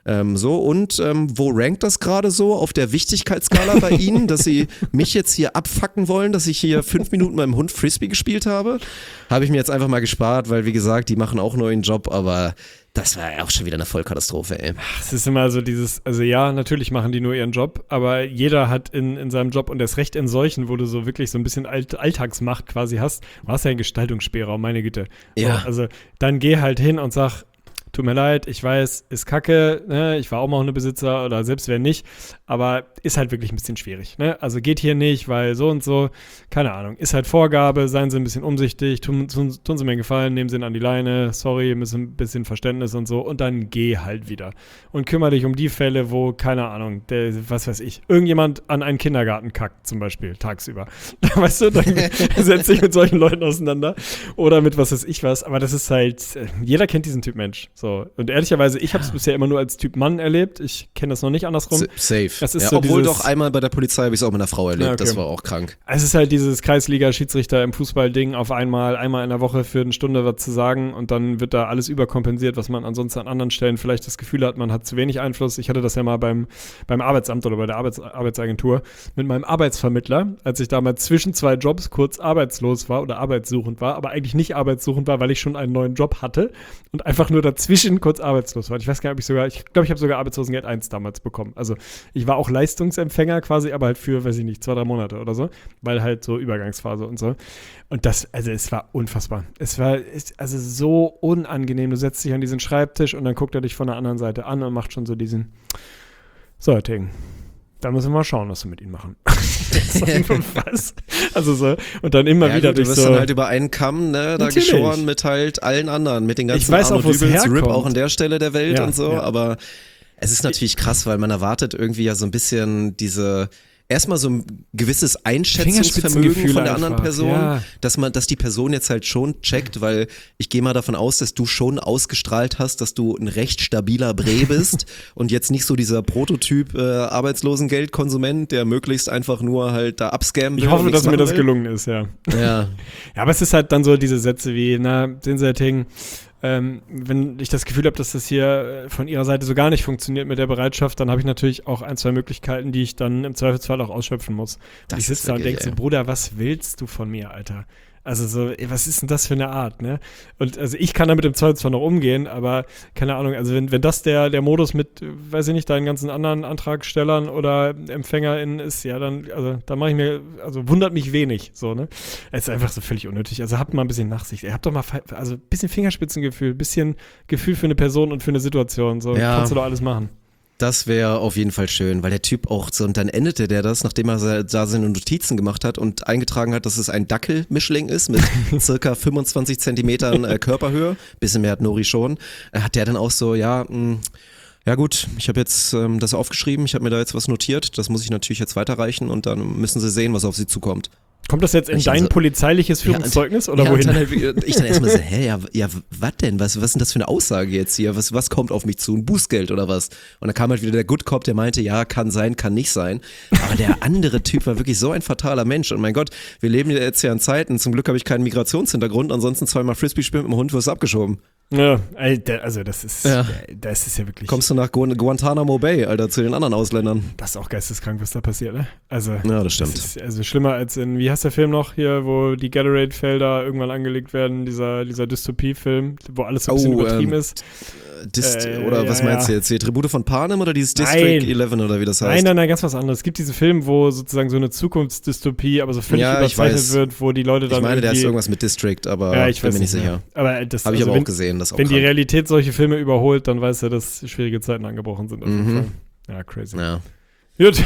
wo rankt das gerade so auf der Wichtigkeitsskala bei Ihnen, dass Sie mich jetzt hier abfacken wollen, dass ich hier 5 Minuten mit meinem Hund Frisbee gespielt habe? Habe ich mir jetzt einfach mal gespart, weil wie gesagt, die machen auch nur ihren Job, aber das war ja auch schon wieder eine Vollkatastrophe, ey. Es ist immer so also ja, natürlich machen die nur ihren Job, aber jeder hat in seinem Job und erst recht in solchen, wo du so wirklich so ein bisschen Alltagsmacht quasi hast, du hast ja einen Gestaltungsspielraum, meine Güte. Ja. So, also dann geh halt hin und sag, tut mir leid, ich weiß, ist kacke, ne? Ich war auch mal Hundebesitzer oder selbst wenn nicht, aber ist halt wirklich ein bisschen schwierig, ne? Also geht hier nicht, weil so und so, keine Ahnung, ist halt Vorgabe, seien Sie ein bisschen umsichtig, tun Sie mir einen Gefallen, nehmen Sie ihn an die Leine, sorry, müssen ein bisschen Verständnis und so und dann geh halt wieder und kümmere dich um die Fälle, wo, keine Ahnung, was weiß ich, irgendjemand an einen Kindergarten kackt zum Beispiel, tagsüber, weißt du, dann setz dich mit solchen Leuten auseinander oder mit was weiß ich was, aber das ist halt, jeder kennt diesen Typ Mensch, so. Und ehrlicherweise, ich habe es bisher immer nur als Typ Mann erlebt. Ich kenne das noch nicht andersrum. Safe. Das ist ja, so obwohl doch einmal bei der Polizei habe ich es auch mit einer Frau erlebt. Ja, okay. Das war auch krank. Es ist halt dieses Kreisliga-Schiedsrichter im Fußball-Ding auf einmal in der Woche für eine Stunde was zu sagen und dann wird da alles überkompensiert, was man ansonsten an anderen Stellen vielleicht das Gefühl hat, man hat zu wenig Einfluss. Ich hatte das ja mal beim Arbeitsamt oder bei der Arbeitsagentur mit meinem Arbeitsvermittler, als ich damals zwischen 2 Jobs kurz arbeitslos war oder arbeitssuchend war, aber eigentlich nicht arbeitssuchend war, weil ich schon einen neuen Job hatte und einfach nur dazwischen kurz arbeitslos war. Ich weiß gar nicht, ich glaube, ich habe sogar Arbeitslosengeld 1 damals bekommen. Also ich war auch Leistungsempfänger quasi, aber halt für, weiß ich nicht, 2-3 Monate oder so, weil halt so Übergangsphase und so. Und das, also es war unfassbar. Es war also so unangenehm. Du setzt dich an diesen Schreibtisch und dann guckt er dich von der anderen Seite an und macht schon so diesen so, Herr Ting, da müssen wir mal schauen, was wir mit Ihnen machen. Was? Also so, und dann immer wieder gut, durch du wirst so. dann halt über einen Kamm, ne, da Natürlich. geschoren mit halt allen anderen, mit den ganzen Ich weiß auch, wo es herkommt. Rip auch an der Stelle der Welt Ja, und so, ja. aber es ist natürlich krass, weil man erwartet irgendwie ja so ein bisschen erstmal so ein gewisses Einschätzungsvermögen von der anderen einfach, Person, ja. dass die Person jetzt halt schon checkt, weil ich gehe mal davon aus, dass du schon ausgestrahlt hast, dass du ein recht stabiler Bre bist und jetzt nicht so dieser Prototyp Arbeitslosengeldkonsument, der möglichst einfach nur halt da abscammen will. Ich hoffe, und dass nichts mir das machen will. gelungen ist, ja. Ja. Ja, aber es ist halt dann so diese Sätze wie, na, sehen Sie, Herr Ting, wenn ich das Gefühl habe, dass das hier von Ihrer Seite so gar nicht funktioniert mit der Bereitschaft, dann habe ich natürlich auch 1, 2 Möglichkeiten, die ich dann im Zweifelsfall auch ausschöpfen muss. Und ich sitze da und denke so, Bruder, was willst du von mir, Alter? Also so, was ist denn das für eine Art, ne? Und also ich kann damit im Zweifelsfall noch umgehen, aber keine Ahnung, also wenn das der Modus mit, weiß ich nicht, deinen ganzen anderen Antragstellern oder EmpfängerInnen ist, ja, dann, also da mache ich mir, also wundert mich wenig, so, ne? Es ist einfach so völlig unnötig. Also habt mal ein bisschen Nachsicht. Ihr habt doch mal, also ein bisschen Fingerspitzengefühl, ein bisschen Gefühl für eine Person und für eine Situation, so, Ja. kannst du doch alles machen. Das wäre auf jeden Fall schön, weil der Typ auch so, und dann endete der das, nachdem er da seine Notizen gemacht hat und eingetragen hat, dass es ein Dackelmischling ist mit circa 25 Zentimetern Körperhöhe, bisschen mehr hat Nori schon, hat der dann auch so, ja gut, ich habe jetzt das aufgeschrieben, ich habe mir da jetzt was notiert, das muss ich natürlich jetzt weiterreichen und dann müssen sie sehen, was auf sie zukommt. Kommt das jetzt in dein polizeiliches Führungszeugnis oder wohin? Ich dann erstmal so, ja, was denn? Was ist denn das für eine Aussage jetzt hier? Was kommt auf mich zu? Ein Bußgeld oder was? Und dann kam halt wieder der Good Cop, der meinte, ja, kann sein, kann nicht sein. Aber der andere Typ war wirklich so ein fataler Mensch. Und mein Gott, wir leben jetzt ja in Zeiten, zum Glück habe ich keinen Migrationshintergrund, ansonsten 2-mal Frisbee spielen mit dem Hund, wirst du abgeschoben. Ja, also das ist ja wirklich. Kommst du nach Guantanamo Bay, Alter, zu den anderen Ausländern. Das ist auch geisteskrank, was da passiert, ne? Also, ja, das stimmt. Das ist also schlimmer als in, wie heißt der Film noch hier, wo die Gatorade-Felder irgendwann angelegt werden, dieser Dystopie-Film, wo alles so ein bisschen übertrieben ist. Oder was meinst du jetzt? Die Tribute von Panem oder dieses District 11 oder wie das heißt? Nein, ganz was anderes. Es gibt diesen Film, wo sozusagen so eine Zukunftsdystopie, aber so völlig überzeichnet wird, wo die Leute dann ich meine, der ist irgendwas mit District, aber ich bin mir nicht sicher. Aber das habe ich aber auch gesehen. Das auch wenn die Realität solche Filme überholt, dann weißt du, dass schwierige Zeiten angebrochen sind. Auf jeden Fall. Ja, crazy. Ja. Gut.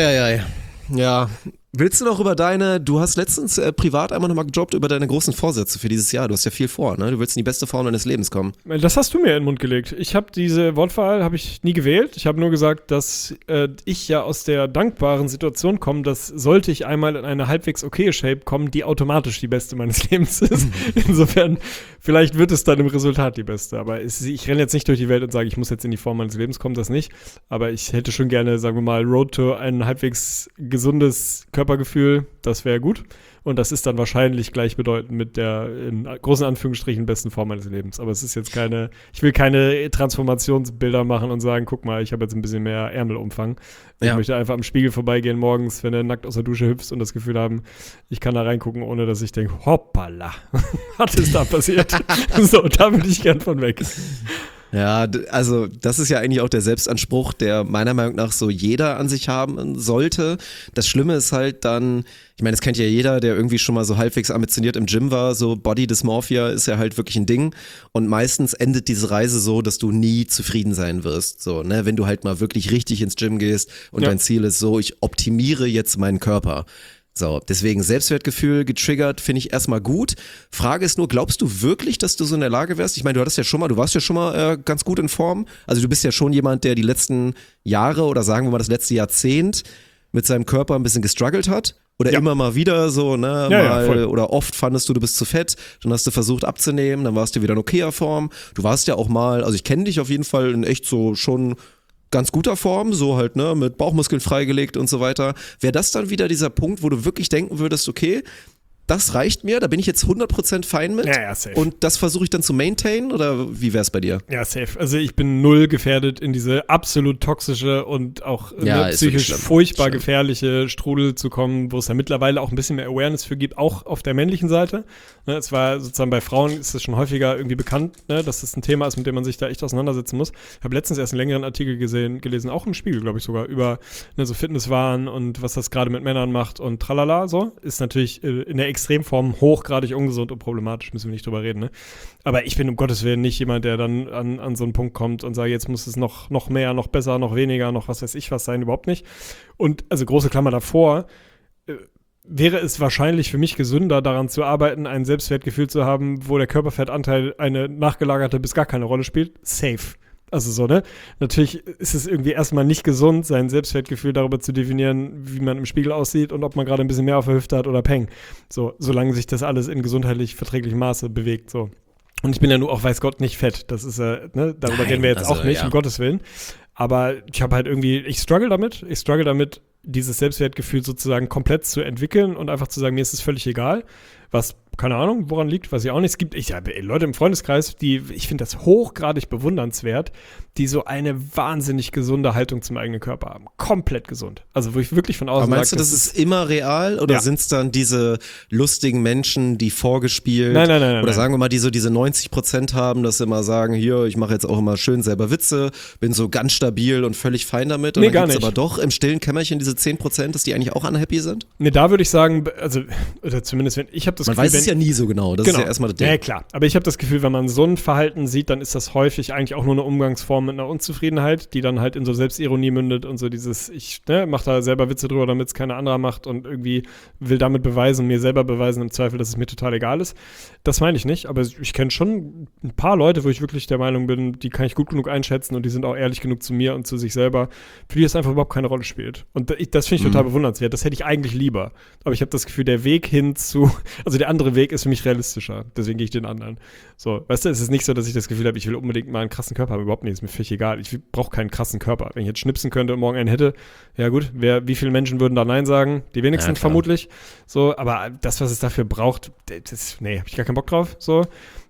Ja. Willst du noch du hast letztens privat einmal nochmal gedroppt über deine großen Vorsätze für dieses Jahr. Du hast ja viel vor, ne? Du willst in die beste Form deines Lebens kommen. Das hast du mir in den Mund gelegt. Ich habe diese Wortwahl nie gewählt. Ich habe nur gesagt, dass ich ja aus der dankbaren Situation komme, dass sollte ich einmal in eine halbwegs okaye Shape kommen, die automatisch die beste meines Lebens ist. Insofern, vielleicht wird es dann im Resultat die beste. Aber ich renne jetzt nicht durch die Welt und sage, ich muss jetzt in die Form meines Lebens kommen, das nicht. Aber ich hätte schon gerne, sagen wir mal, Road to ein halbwegs gesundes Körpergefühl, das wäre gut. Und das ist dann wahrscheinlich gleichbedeutend mit der in großen Anführungsstrichen besten Form meines Lebens. Aber es ist jetzt ich will keine Transformationsbilder machen und sagen, guck mal, ich habe jetzt ein bisschen mehr Ärmelumfang. Ich möchte einfach am Spiegel vorbeigehen morgens, wenn du nackt aus der Dusche hüpfst und das Gefühl haben, ich kann da reingucken, ohne dass ich denke, hoppala, was ist da passiert? So, da bin ich gern von weg. Ja, also das ist ja eigentlich auch der Selbstanspruch, der meiner Meinung nach so jeder an sich haben sollte. Das Schlimme ist halt dann, ich meine, das kennt ja jeder, der irgendwie schon mal so halbwegs ambitioniert im Gym war, so Body Dysmorphia ist ja halt wirklich ein Ding und meistens endet diese Reise so, dass du nie zufrieden sein wirst, so, ne, wenn du halt mal wirklich richtig ins Gym gehst und dein Ziel ist so, ich optimiere jetzt meinen Körper. So, deswegen Selbstwertgefühl getriggert, finde ich erstmal gut. Frage ist nur, glaubst du wirklich, dass du so in der Lage wärst? Ich meine, du warst ja schon mal ganz gut in Form. Also du bist ja schon jemand, der die letzten Jahre oder sagen wir mal das letzte Jahrzehnt mit seinem Körper ein bisschen gestruggelt hat. Oder immer mal wieder so, ne, oder oft fandest du bist zu fett, dann hast du versucht abzunehmen, dann warst du wieder in okayer Form. Du warst ja auch mal, also ich kenne dich auf jeden Fall in echt so schon ganz guter Form, so halt, ne, mit Bauchmuskeln freigelegt und so weiter. Wäre das dann wieder dieser Punkt, wo du wirklich denken würdest, okay, das reicht mir, da bin ich jetzt 100% fein mit safe. Und das versuche ich dann zu maintainen oder wie wär's bei dir? Ja, safe. Also ich bin null gefährdet in diese absolut toxische und auch psychisch furchtbar gefährliche Strudel zu kommen, wo es ja mittlerweile auch ein bisschen mehr Awareness für gibt, auch auf der männlichen Seite. Ne, es war sozusagen bei Frauen ist es schon häufiger irgendwie bekannt, ne, dass das ein Thema ist, mit dem man sich da echt auseinandersetzen muss. Ich habe letztens erst einen längeren Artikel gelesen, auch im Spiegel, glaube ich sogar, über so Fitnesswahn und was das gerade mit Männern macht und tralala, so. Ist natürlich in der Extremform hochgradig ungesund und problematisch, müssen wir nicht drüber reden, ne? Aber ich bin um Gottes Willen nicht jemand, der dann an so einen Punkt kommt und sagt, jetzt muss es noch mehr, noch besser, noch weniger, noch was weiß ich was sein, überhaupt nicht. Und also große Klammer davor, wäre es wahrscheinlich für mich gesünder, daran zu arbeiten, ein Selbstwertgefühl zu haben, wo der Körperfettanteil eine nachgelagerte bis gar keine Rolle spielt. Safe. Also so, ne? Natürlich ist es irgendwie erstmal nicht gesund, sein Selbstwertgefühl darüber zu definieren, wie man im Spiegel aussieht und ob man gerade ein bisschen mehr auf der Hüfte hat oder Peng. So, solange sich das alles in gesundheitlich verträglichem Maße bewegt, so. Und ich bin ja nur auch, weiß Gott, nicht fett. Das ist, ne? Darüber reden wir jetzt auch nicht, um Gottes Willen. Aber ich habe halt irgendwie, ich struggle damit, dieses Selbstwertgefühl sozusagen komplett zu entwickeln und einfach zu sagen, mir ist es völlig egal, was, keine Ahnung, woran liegt, weiß ich auch nicht. Es gibt Leute im Freundeskreis, ich finde das hochgradig bewundernswert, die so eine wahnsinnig gesunde Haltung zum eigenen Körper haben. Komplett gesund. Also wo ich wirklich von außen sage, meinst du, das ist immer real oder sind es dann diese lustigen Menschen, die vorgespielt Nein. Oder sagen wir mal, die so diese 90% haben, dass sie immer sagen, hier, ich mache jetzt auch immer schön selber Witze, bin so ganz stabil und völlig fein damit. Und nee, dann gar gibt's nicht. Aber doch im stillen Kämmerchen diese 10%, dass die eigentlich auch unhappy sind? Nee, da würde ich sagen, also, oder zumindest, wenn ich habe das Man Gefühl, weiß es ja nie so genau, das ist ja erstmal das Ding. Ja, klar. Aber ich habe das Gefühl, wenn man so ein Verhalten sieht, dann ist das häufig eigentlich auch nur eine Umgangsform mit einer Unzufriedenheit, die dann halt in so Selbstironie mündet und so dieses, ich mache da selber Witze drüber, damit es keiner anderer macht und irgendwie will damit beweisen, mir selber beweisen im Zweifel, dass es mir total egal ist. Das meine ich nicht, aber ich kenne schon ein paar Leute, wo ich wirklich der Meinung bin, die kann ich gut genug einschätzen und die sind auch ehrlich genug zu mir und zu sich selber, für die das einfach überhaupt keine Rolle spielt. Und das finde ich total bewundernswert. Das hätte ich eigentlich lieber. Aber ich habe das Gefühl, der Weg also der andere Weg ist für mich realistischer. Deswegen gehe ich den anderen. So, weißt du, es ist nicht so, dass ich das Gefühl habe, ich will unbedingt mal einen krassen Körper haben. Überhaupt nicht, ist mir völlig egal. Ich brauche keinen krassen Körper. Wenn ich jetzt schnipsen könnte und morgen einen hätte, ja gut, wie viele Menschen würden da Nein sagen? Die wenigsten vermutlich. So, aber das, was es dafür braucht, habe ich gar keinen Bock drauf. So.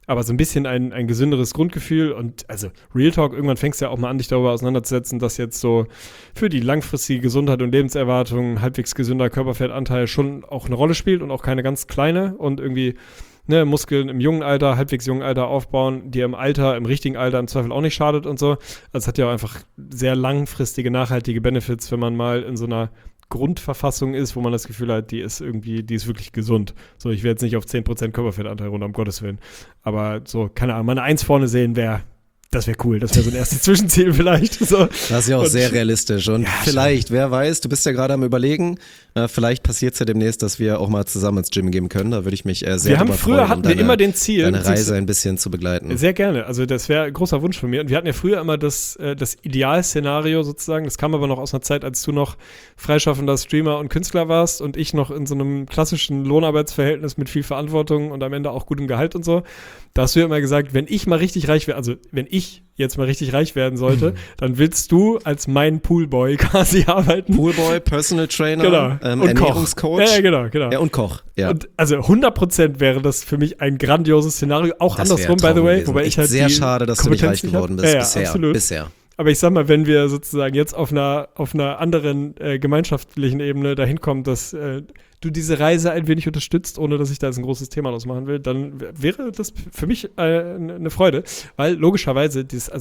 aber so ein bisschen ein gesünderes Grundgefühl und also Real Talk, irgendwann fängst du ja auch mal an, dich darüber auseinanderzusetzen, dass jetzt so für die langfristige Gesundheit und Lebenserwartung halbwegs gesünder Körperfettanteil schon auch eine Rolle spielt und auch keine ganz kleine und irgendwie Muskeln im jungen Alter, halbwegs jungen Alter aufbauen, die im richtigen Alter im Zweifel auch nicht schadet und so. Also es hat ja auch einfach sehr langfristige, nachhaltige Benefits, wenn man mal in so einer Grundverfassung ist, wo man das Gefühl hat, die ist wirklich gesund. So, ich will jetzt nicht auf 10% Körperfettanteil runter, um Gottes Willen. Aber so, keine Ahnung, mal eine 1 vorne sehen das wäre cool. Das wäre so ein erstes Zwischenziel vielleicht. So. Das ist ja auch sehr realistisch. Und vielleicht, wer weiß, du bist ja gerade am Überlegen, vielleicht passiert es ja demnächst, dass wir auch mal zusammen ins Gym gehen können. Da würde ich mich sehr drüber freuen. Früher hatten wir immer den Ziel, deine Reise ein bisschen zu begleiten. Sehr gerne. Also das wäre ein großer Wunsch von mir. Und wir hatten ja früher immer das Idealszenario sozusagen. Das kam aber noch aus einer Zeit, als du noch freischaffender Streamer und Künstler warst und ich noch in so einem klassischen Lohnarbeitsverhältnis mit viel Verantwortung und am Ende auch gutem Gehalt und so. Da hast du ja immer gesagt, wenn ich mal richtig reich wäre, also wenn ich jetzt mal richtig reich werden sollte, dann willst du als mein Poolboy quasi arbeiten. Poolboy, Personal Trainer, Ernährungscoach. Ja, genau. Ja, und Koch. Ja. Und also 100% wäre das für mich ein grandioses Szenario, auch das andersrum, by the way. Gewesen. Wobei ich halt sehr schade, dass du nicht reich geworden bist bisher. Aber ich sag mal, wenn wir sozusagen jetzt auf einer anderen gemeinschaftlichen Ebene dahin kommen, dass du diese Reise ein wenig unterstützt, ohne dass ich da jetzt ein großes Thema draus machen will, dann wäre das für mich eine Freude. Weil logischerweise,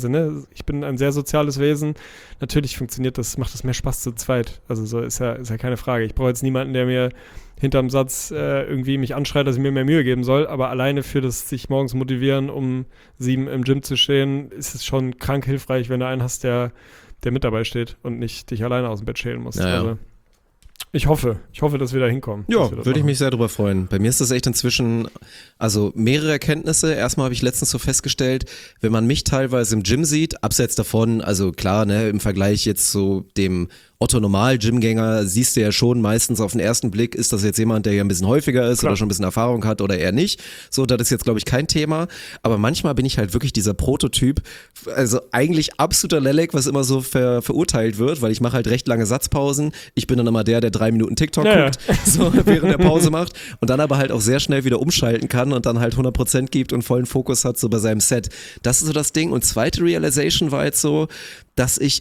ich bin ein sehr soziales Wesen, natürlich macht das mehr Spaß zu zweit. Also so ist ja keine Frage. Ich brauche jetzt niemanden, der mir hinterm Satz irgendwie mich anschreit, dass ich mir mehr Mühe geben soll, aber alleine für das sich morgens motivieren, um 7 im Gym zu stehen, ist es schon krank hilfreich, wenn du einen hast, der mit dabei steht und nicht dich alleine aus dem Bett schälen muss. Ja. Also ich hoffe, dass wir da hinkommen. Ja, würde ich mich sehr drüber freuen. Bei mir ist das echt inzwischen, also mehrere Erkenntnisse. Erstmal habe ich letztens so festgestellt, wenn man mich teilweise im Gym sieht, abseits davon, also klar, im Vergleich jetzt zu dem Otto-Normal-Gymgänger siehst du ja schon meistens auf den ersten Blick, ist das jetzt jemand, der ja ein bisschen häufiger ist oder schon ein bisschen Erfahrung hat oder eher nicht. So, das ist jetzt, glaube ich, kein Thema. Aber manchmal bin ich halt wirklich dieser Prototyp, also eigentlich absoluter Lelek, was immer so verurteilt wird, weil ich mache halt recht lange Satzpausen. Ich bin dann immer der 3 Minuten TikTok guckt, so während der Pause macht und dann aber halt auch sehr schnell wieder umschalten kann und dann halt 100% gibt und vollen Fokus hat so bei seinem Set. Das ist so das Ding. Und zweite Realization war jetzt so, dass ich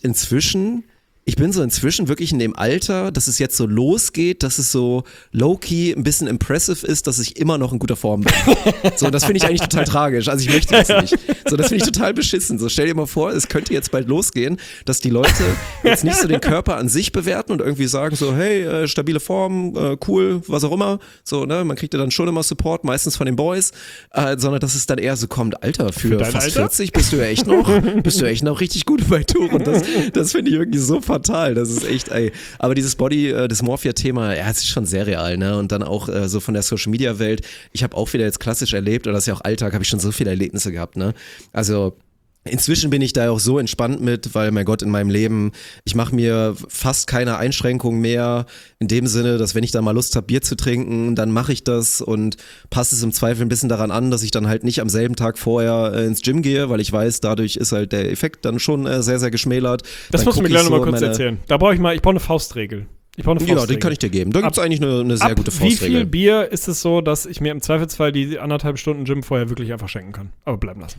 bin so inzwischen wirklich in dem Alter, dass es jetzt so losgeht, dass es so low-key ein bisschen impressive ist, dass ich immer noch in guter Form bin. So, das finde ich eigentlich total tragisch. Also ich möchte das nicht. So, das finde ich total beschissen. So, stell dir mal vor, es könnte jetzt bald losgehen, dass die Leute jetzt nicht so den Körper an sich bewerten und irgendwie sagen so, hey, stabile Form, cool, was auch immer. So, man kriegt ja dann schon immer Support, meistens von den Boys, sondern dass es dann eher so kommt, Alter, für fast 40 bist du ja echt noch richtig gut bei Tour. Und das finde ich irgendwie so fatal, das ist echt, aber dieses Body-Dysmorphia-Thema, es ist schon sehr real, und dann auch so von der Social-Media-Welt, ich habe auch wieder jetzt klassisch erlebt, oder das ist ja auch Alltag, habe ich schon so viele Erlebnisse gehabt, also inzwischen bin ich da auch so entspannt mit, weil, mein Gott, in meinem Leben, ich mache mir fast keine Einschränkungen mehr, in dem Sinne, dass wenn ich da mal Lust habe, Bier zu trinken, dann mache ich das und passe es im Zweifel ein bisschen daran an, dass ich dann halt nicht am selben Tag vorher ins Gym gehe, weil ich weiß, dadurch ist halt der Effekt dann schon sehr, sehr geschmälert. Das dann musst du mir gleich nochmal kurz erzählen. Da brauche ich brauche eine Faustregel. Ja, die kann ich dir geben. Da gibt es eigentlich eine sehr gute Faustregel. Wie viel Bier ist es so, dass ich mir im Zweifelsfall die 1,5 Stunden Gym vorher wirklich einfach schenken kann? Aber bleiben lassen.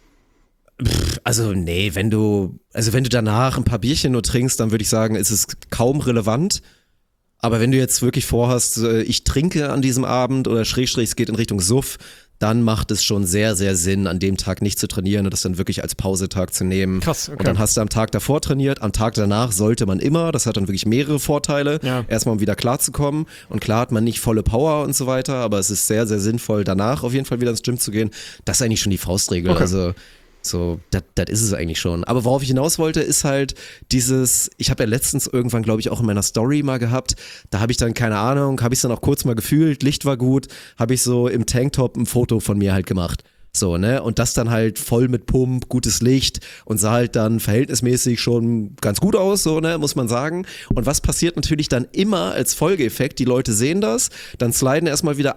Also nee, wenn du danach ein paar Bierchen nur trinkst, dann würde ich sagen, ist es kaum relevant. Aber wenn du jetzt wirklich vorhast, ich trinke an diesem Abend oder Schrägstrich, es geht in Richtung Suff, dann macht es schon sehr, sehr Sinn, an dem Tag nicht zu trainieren und das dann wirklich als Pausetag zu nehmen. Krass, okay. Und dann hast du am Tag davor trainiert, am Tag danach sollte man immer, das hat dann wirklich mehrere Vorteile, erstmal um wieder klarzukommen. Und klar hat man nicht volle Power und so weiter, aber es ist sehr, sehr sinnvoll, danach auf jeden Fall wieder ins Gym zu gehen. Das ist eigentlich schon die Faustregel. Okay. Also so, das ist es eigentlich schon. Aber worauf ich hinaus wollte, ist halt ich habe ja letztens irgendwann, glaube ich, auch in meiner Story mal gehabt, da habe ich dann, keine Ahnung, habe ich es dann auch kurz mal gefühlt, Licht war gut, habe ich so im Tanktop ein Foto von mir halt gemacht. So, und das dann halt voll mit Pump, gutes Licht und sah halt dann verhältnismäßig schon ganz gut aus, so, muss man sagen. Und was passiert natürlich dann immer als Folgeeffekt? Die Leute sehen das, dann sliden erstmal wieder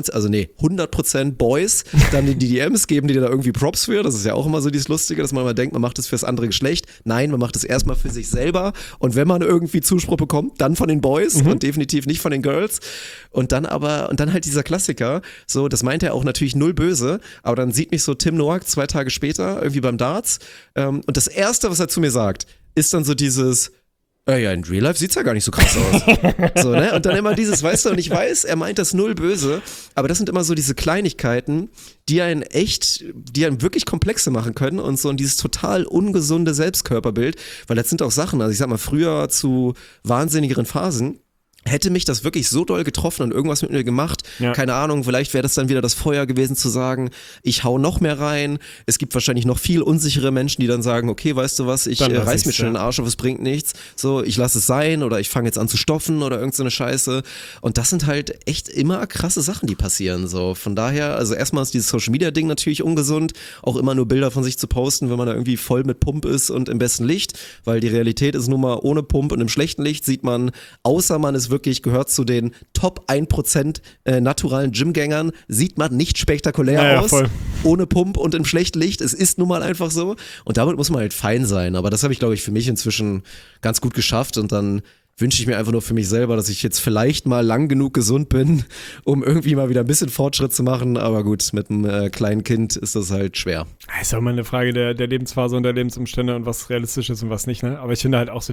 100% Boys, dann in die DMs, geben die da irgendwie Props für. Das ist ja auch immer so dieses Lustige, dass man immer denkt, man macht das fürs andere Geschlecht. Nein, man macht das erstmal für sich selber. Und wenn man irgendwie Zuspruch bekommt, dann von den Boys und definitiv nicht von den Girls. Und dann halt dieser Klassiker, so, das meint er auch natürlich null böse, aber dann sieht mich so Tim Noack 2 Tage später irgendwie beim Darts und das Erste, was er zu mir sagt, ist dann so dieses, ja, in Real Life sieht's ja gar nicht so krass aus. So, ne? Und dann immer dieses, weißt du, und ich weiß, er meint das null böse, aber das sind immer so diese Kleinigkeiten, die einen wirklich komplexe machen können und so und dieses total ungesunde Selbstkörperbild, weil das sind auch Sachen, also ich sag mal, früher zu wahnsinnigeren Phasen, hätte mich das wirklich so doll getroffen und irgendwas mit mir gemacht, keine Ahnung, vielleicht wäre das dann wieder das Feuer gewesen zu sagen, ich hau noch mehr rein, es gibt wahrscheinlich noch viel unsichere Menschen, die dann sagen, okay, weißt du was, ich reiß mir schon den Arsch auf, es bringt nichts, so, ich lasse es sein oder ich fange jetzt an zu stoffen oder irgend so eine Scheiße und das sind halt echt immer krasse Sachen, die passieren, so, von daher, also erstmal ist dieses Social-Media-Ding natürlich ungesund, auch immer nur Bilder von sich zu posten, wenn man da irgendwie voll mit Pump ist und im besten Licht, weil die Realität ist nun mal ohne Pump und im schlechten Licht sieht man, außer man ist wirklich gehört zu den Top 1% naturalen Gymgängern, sieht man nicht spektakulär aus, ohne Pump und im schlechten Licht. Es ist nun mal einfach so und damit muss man halt fein sein, aber das habe ich, glaube ich, für mich inzwischen ganz gut geschafft und dann wünsche ich mir einfach nur für mich selber, dass ich jetzt vielleicht mal lang genug gesund bin, um irgendwie mal wieder ein bisschen Fortschritt zu machen, aber gut, mit einem kleinen Kind ist das halt schwer. Das ist auch mal eine Frage der Lebensphase und der Lebensumstände und was realistisch ist und was nicht, ne? Aber ich finde halt auch so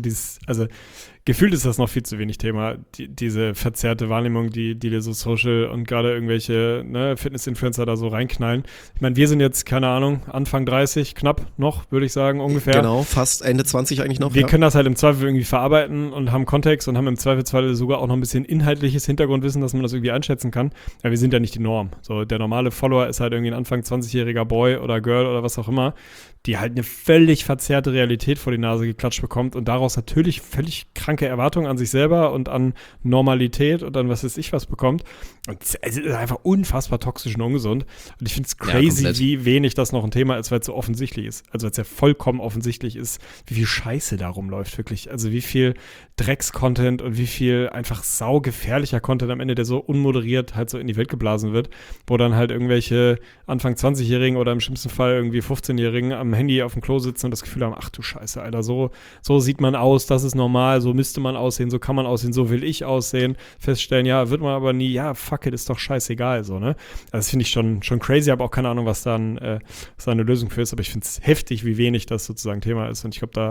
gefühlt ist das noch viel zu wenig Thema, diese verzerrte Wahrnehmung, die dir so Social und gerade irgendwelche Fitness-Influencer da so reinknallen. Ich meine, wir sind jetzt, keine Ahnung, Anfang 30, knapp noch, würde ich sagen, ungefähr. Genau, fast Ende 20 eigentlich noch. Wir können das halt im Zweifel irgendwie verarbeiten und haben Kontext und haben im Zweifelsfall sogar auch noch ein bisschen inhaltliches Hintergrundwissen, dass man das irgendwie einschätzen kann. Ja, wir sind ja nicht die Norm. So, der normale Follower ist halt irgendwie ein Anfang 20-jähriger Boy oder Girl oder was auch immer, die halt eine völlig verzerrte Realität vor die Nase geklatscht bekommt und daraus natürlich völlig kranke Erwartungen an sich selber und an Normalität und an was weiß ich was bekommt. Und es ist einfach unfassbar toxisch und ungesund. Und ich finde es crazy, wie wenig das noch ein Thema ist, weil es so offensichtlich ist. Also weil es ja vollkommen offensichtlich ist, wie viel Scheiße da rumläuft, wirklich. Also wie viel Drecks-Content und wie viel einfach saugefährlicher Content am Ende, der so unmoderiert halt so in die Welt geblasen wird, wo dann halt irgendwelche Anfang 20-Jährigen oder im schlimmsten Fall irgendwie 15-Jährigen am Handy auf dem Klo sitzen und das Gefühl haben, ach du Scheiße, Alter, so sieht man aus, das ist normal, so müsste man aussehen, so kann man aussehen, so will ich aussehen, feststellen, ja, wird man aber nie, ja, fuck it, ist doch scheißegal, so, ne? Also das finde ich schon crazy, aber auch keine Ahnung, was da eine Lösung für ist, aber ich finde es heftig, wie wenig das sozusagen Thema ist und ich glaube,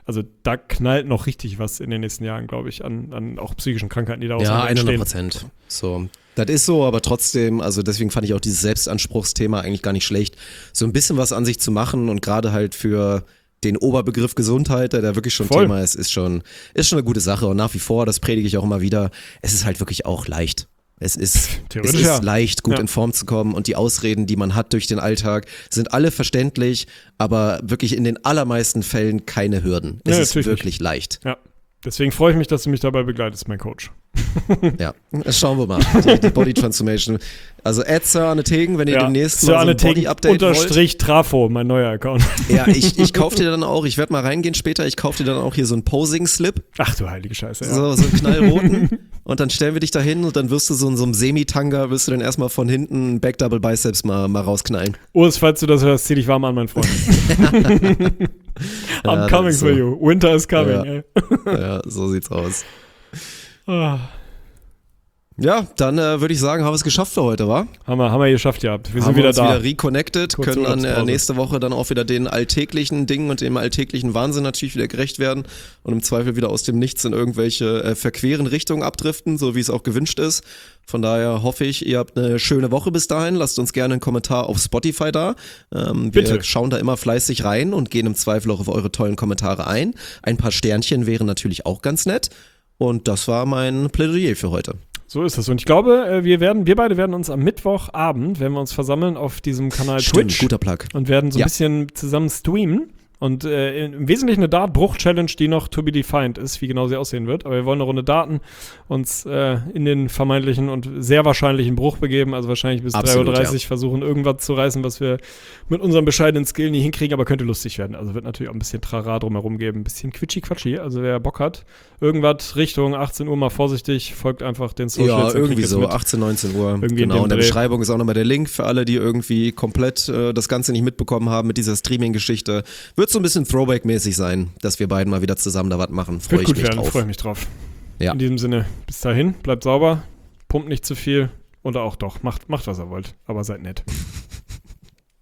da knallt noch richtig was in den nächsten Jahren, glaube ich, an auch psychischen Krankheiten, die daraus entstehen. Ja, 100%. So. Das ist so, aber trotzdem, also deswegen fand ich auch dieses Selbstanspruchsthema eigentlich gar nicht schlecht, so ein bisschen was an sich zu machen und gerade halt für den Oberbegriff Gesundheit, der wirklich schon Thema ist schon eine gute Sache und nach wie vor, das predige ich auch immer wieder, es ist halt wirklich auch leicht. Es ist leicht, gut in Form zu kommen und die Ausreden, die man hat durch den Alltag, sind alle verständlich, aber wirklich in den allermeisten Fällen keine Hürden. Es ist wirklich leicht. Ja. Deswegen freue ich mich, dass du mich dabei begleitest, mein Coach. Ja, schauen wir mal. Die Body Transformation. Also Sir Arne Tegen, wenn ihr demnächst mal so ein Body-Update wollt. Trafo, mein neuer Account. Ja, ich kaufe dir dann auch, ich werde mal reingehen später, ich kaufe dir dann auch hier so einen Posing-Slip. Ach du heilige Scheiße. Ja. So einen knallroten. Und dann stellen wir dich da hin und dann wirst du so in so einem Semi-Tanga, wirst du dann erstmal von hinten Back-Double Biceps mal rausknallen. Urs, falls du das hörst, zieh dich warm an, mein Freund. I'm coming for you. Winter is coming. Ja, ja, so sieht's aus. Ja, dann würde ich sagen, haben wir es geschafft für heute, wa? Haben wir geschafft, ja. Wir sind wieder da. Wieder reconnected, können dann nächste Woche dann auch wieder den alltäglichen Dingen und dem alltäglichen Wahnsinn natürlich wieder gerecht werden und im Zweifel wieder aus dem Nichts in irgendwelche verqueren Richtungen abdriften, so wie es auch gewünscht ist. Von daher hoffe ich, ihr habt eine schöne Woche bis dahin. Lasst uns gerne einen Kommentar auf Spotify da. Wir schauen da immer fleißig rein und gehen im Zweifel auch auf eure tollen Kommentare ein. Ein paar Sternchen wären natürlich auch ganz nett. Und das war mein Plädoyer für heute. So ist es. Und ich glaube, wir beide werden uns am Mittwochabend, wenn wir uns versammeln auf diesem Kanal Twitch, guter Plug. Und werden so ein bisschen zusammen streamen. Und im Wesentlichen eine Dart-Bruch-Challenge, die noch to be defined ist, wie genau sie aussehen wird. Aber wir wollen eine Runde Daten, uns in den vermeintlichen und sehr wahrscheinlichen Bruch begeben. Also wahrscheinlich bis 3:30 Uhr versuchen, irgendwas zu reißen, was wir mit unserem bescheidenen Skill nie hinkriegen. Aber könnte lustig werden. Also wird natürlich auch ein bisschen Trara drumherum geben. Ein bisschen quitschi-quatschi. Also wer Bock hat, irgendwas Richtung 18 Uhr mal vorsichtig, folgt einfach den Socials. Ja, irgendwie so, 18, 19 Uhr. Irgendwie genau, in der Beschreibung ist auch nochmal der Link für alle, die irgendwie komplett das Ganze nicht mitbekommen haben mit dieser Streaming-Geschichte. Wird so ein bisschen Throwback-mäßig sein, dass wir beiden mal wieder zusammen da was machen. Freue ich mich drauf. Ja. In diesem Sinne, bis dahin, bleibt sauber, pumpt nicht zu viel oder auch doch, macht was ihr wollt, aber seid nett.